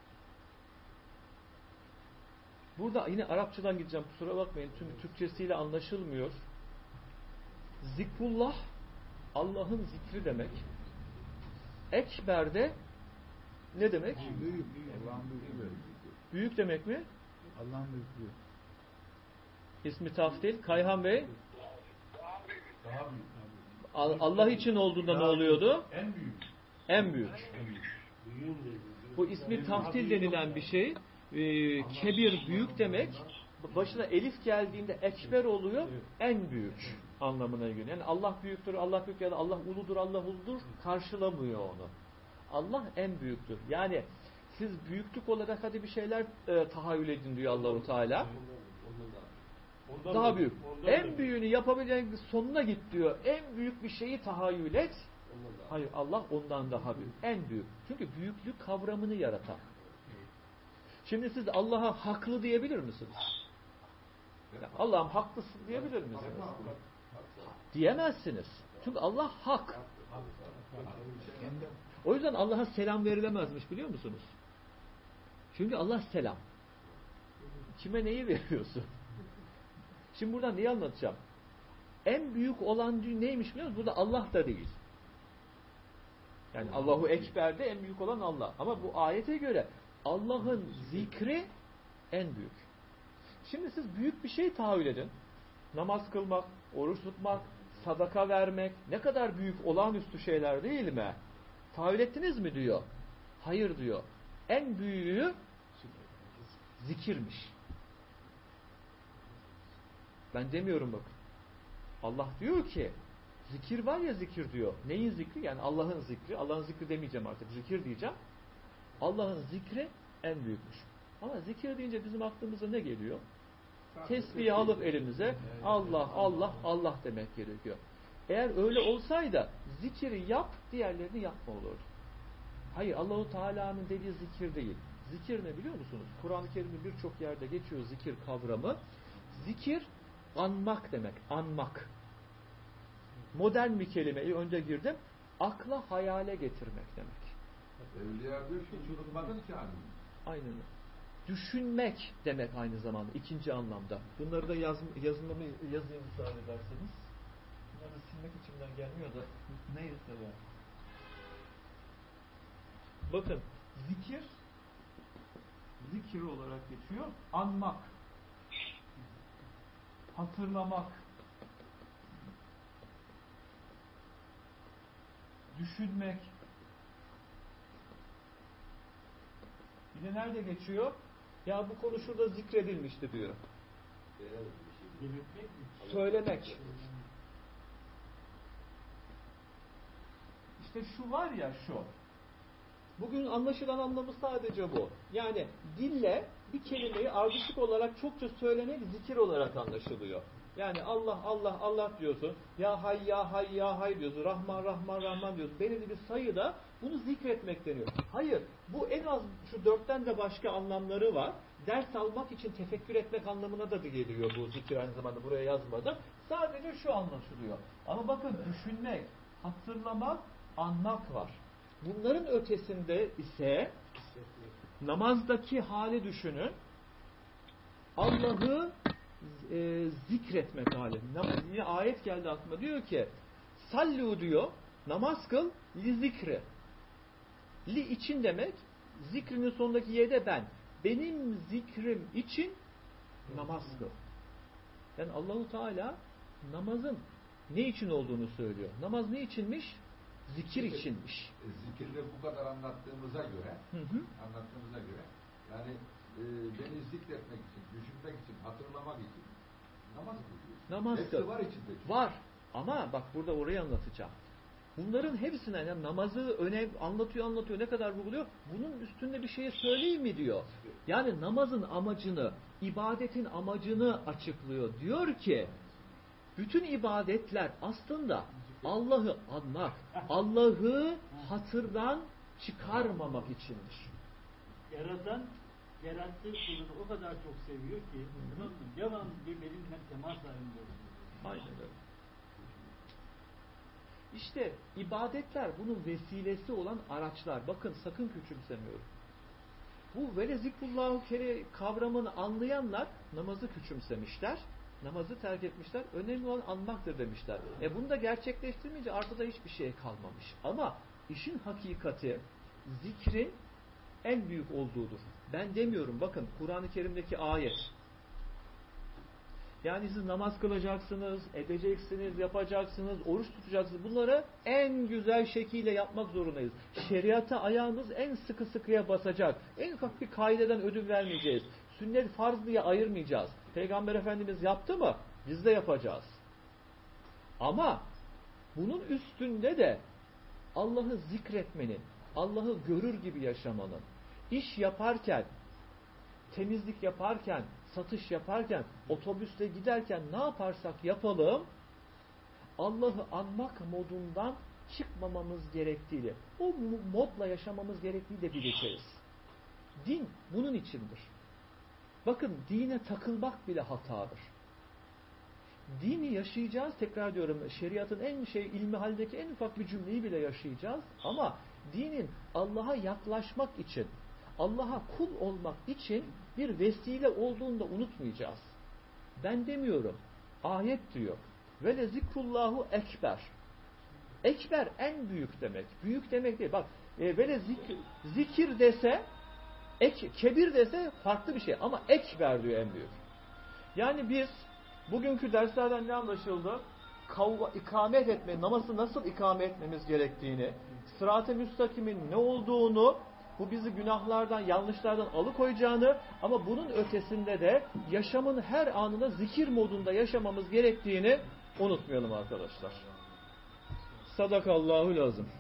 Burada yine Arapçadan gideceğim. Kusura bakmayın. Çünkü Türkçesiyle anlaşılmıyor. Zikrullah Allah'ın zikri demek. Ekber de ne demek? Büyük. Allah'ın büyüklüğü. Büyük demek mi? Allah'ın büyüklüğü. İsmi taftil. Kayhan Bey. Daha büyük. Allah için olduğunda ne oluyordu? En büyük. En büyük. Bu ismi taftil denilen bir şey. Ee, kebir büyük demek. Başına elif geldiğinde ekber oluyor. En büyük anlamına geliyor. Yani Allah büyüktür, Allah büyük ya da Allah uludur, Allah uludur karşılamıyor onu. Allah en büyüktür. Yani siz büyüklük olarak hadi bir şeyler e, tahayyül edin diyor Allahu Teala. Ondan Daha da- büyük. ondan En da- büyüğünü yapabileceğin sonuna git diyor. En büyük bir şeyi tahayyül et. ondan da- Hayır, Allah ondan daha büyük. En büyük. Çünkü büyüklük kavramını yaratan. Şimdi siz Allah'a haklı diyebilir misiniz? Ya Allah'ım haklısın diyebilir misiniz? Diyemezsiniz. Çünkü Allah hak. O yüzden Allah'a selam verilemezmiş biliyor musunuz? Çünkü Allah selam. Kime neyi veriyorsun? Şimdi buradan neyi anlatacağım? En büyük olan neymiş biliyor musunuz? Burada Allah da değil. Yani Allahu Ekber'de en büyük olan Allah. Ama bu ayete göre Allah'ın zikri en büyük. Şimdi siz büyük bir şey tahayyül edin. Namaz kılmak, oruç tutmak, sadaka vermek ne kadar büyük olağanüstü şeyler değil mi? Tahayyül ettiniz mi diyor. Hayır diyor. En büyüğü zikirmiş. Ben demiyorum bakın. Allah diyor ki zikir var ya zikir diyor. Neyin zikri? Yani Allah'ın zikri. Allah'ın zikri demeyeceğim artık. Zikir diyeceğim. Allah'ın zikri en büyükmüş. Ama zikir deyince bizim aklımıza ne geliyor? Tesbihi alıp elimize Allah, Allah, Allah demek gerekiyor. Eğer öyle olsaydı zikiri yap, diğerlerini yapma olurdu. Hayır, Allahu Teala'nın dediği zikir değil. Zikir ne biliyor musunuz? Kur'an-ı Kerim'de birçok yerde geçiyor zikir kavramı. Zikir anmak demek, anmak. Modern bir kelimeyi önce girdim. Akla hayale getirmek demek. Evliya diyor ki hiç unutmadın ki hani. Aynen. Düşünmek demek aynı zamanda. İkinci anlamda. Bunları da yaz, yazmamı yazayım müsaade ederseniz. Bunları silmek içimden gelmiyor da neyse ya. Bakın zikir zikir olarak geçiyor. Anmak. Hatırlamak. Düşünmek. Bir de nerede geçiyor? Ya bu konu şurada zikredilmişti diyor. Söylemek. İşte şu var ya şu. Bugün anlaşılan anlamı sadece bu. Yani dille bir kelimeyi ardışık olarak çokça söylemek zikir olarak anlaşılıyor. Yani Allah Allah Allah diyorsun. Ya hay ya hay ya hay diyorsun. Rahman Rahman Rahman diyorsun. Belirli bir sayıda bunu zikretmek deniyor. Hayır. Bu en az şu dörtten de başka anlamları var. Ders almak için tefekkür etmek anlamına da geliyor bu zikir, aynı zamanda buraya yazmadım. Sadece şu anlaşılıyor. Ama bakın, düşünmek, hatırlamak, anmak var. Bunların ötesinde ise namazdaki hali düşünün. Allah'ı e, zikretmek hali. Yine ayet geldi aklıma, diyor ki sallu diyor, namaz kıl li zikri. Li için demek, zikrinin sonundaki yede ben. Benim zikrim için namaz kıl. Yani Allahu Teala namazın ne için olduğunu söylüyor. Namaz ne içinmiş? Zikir içinmiş. E, zikirde bu kadar anlattığımıza göre, hı hı. anlattığımıza göre, yani e, beni zikretmek için, düşünmek için, hatırlamak için namaz kılıyorsun. Namaz Hepsi kıl. var içinde. Çünkü. Var. Ama bak burada orayı anlatacağım. Bunların hepsine, yani namazı önem anlatıyor anlatıyor, ne kadar vurguluyor. Bunun üstünde bir şey söyleyeyim mi diyor. Yani namazın amacını, ibadetin amacını açıklıyor. Diyor ki bütün ibadetler aslında Allah'ı anmak, Allah'ı hatırdan çıkarmamak içindir. Yaratan, yarattığı kulunu o kadar çok seviyor ki devam benimle temas halinde oluyor. Aynen öyle. İşte ibadetler bunun vesilesi olan araçlar. Bakın, sakın küçümsemiyorum. Bu vele zikrullahu kere kavramını anlayanlar namazı küçümsemişler. Namazı terk etmişler. Önemli olan anmaktır demişler. E bunu da gerçekleştirmeyince artıda hiçbir şey kalmamış. Ama işin hakikati zikrin en büyük olduğudur. Ben demiyorum. Bakın Kur'an-ı Kerim'deki ayet. Yani siz namaz kılacaksınız, edeceksiniz, yapacaksınız, oruç tutacaksınız. Bunları en güzel şekilde yapmak zorundayız. Şeriata ayağımız en sıkı sıkıya basacak. En ufak bir kaideden ödün vermeyeceğiz. Sünnet farz diye ayırmayacağız. Peygamber Efendimiz yaptı mı? Biz de yapacağız. Ama bunun üstünde de Allah'ı zikretmenin, Allah'ı görür gibi yaşamanın, iş yaparken, temizlik yaparken, satış yaparken, otobüste giderken ne yaparsak yapalım, Allah'ı anmak modundan çıkmamamız gerektiğiyle, o modla yaşamamız gerektiği de bileceğiz. Din bunun içindir. Bakın, dine takılmak bile hatadır. Dini yaşayacağız, tekrar diyorum, şeriatın en şey ilmi haldeki en ufak bir cümleyi bile yaşayacağız, ama dinin Allah'a yaklaşmak için, Allah'a kul olmak için bir vesile olduğunu da unutmayacağız. Ben demiyorum. Ayet diyor. Ve le zikrullahu ekber. Ekber en büyük demek. Büyük demek değil. Bak, e, ve le zikir, zikir dese, ek, kebir dese farklı bir şey. Ama ekber diyor en büyük. Yani biz bugünkü derslerden ne anlaşıldı? Kavva, ikamet etme, namazı nasıl ikame etmemiz gerektiğini, sırat-ı müstakimin ne olduğunu, bu bizi günahlardan, yanlışlardan alıkoyacağını, ama bunun ötesinde de yaşamın her anında zikir modunda yaşamamız gerektiğini unutmayalım arkadaşlar. Sadakallahu lazım.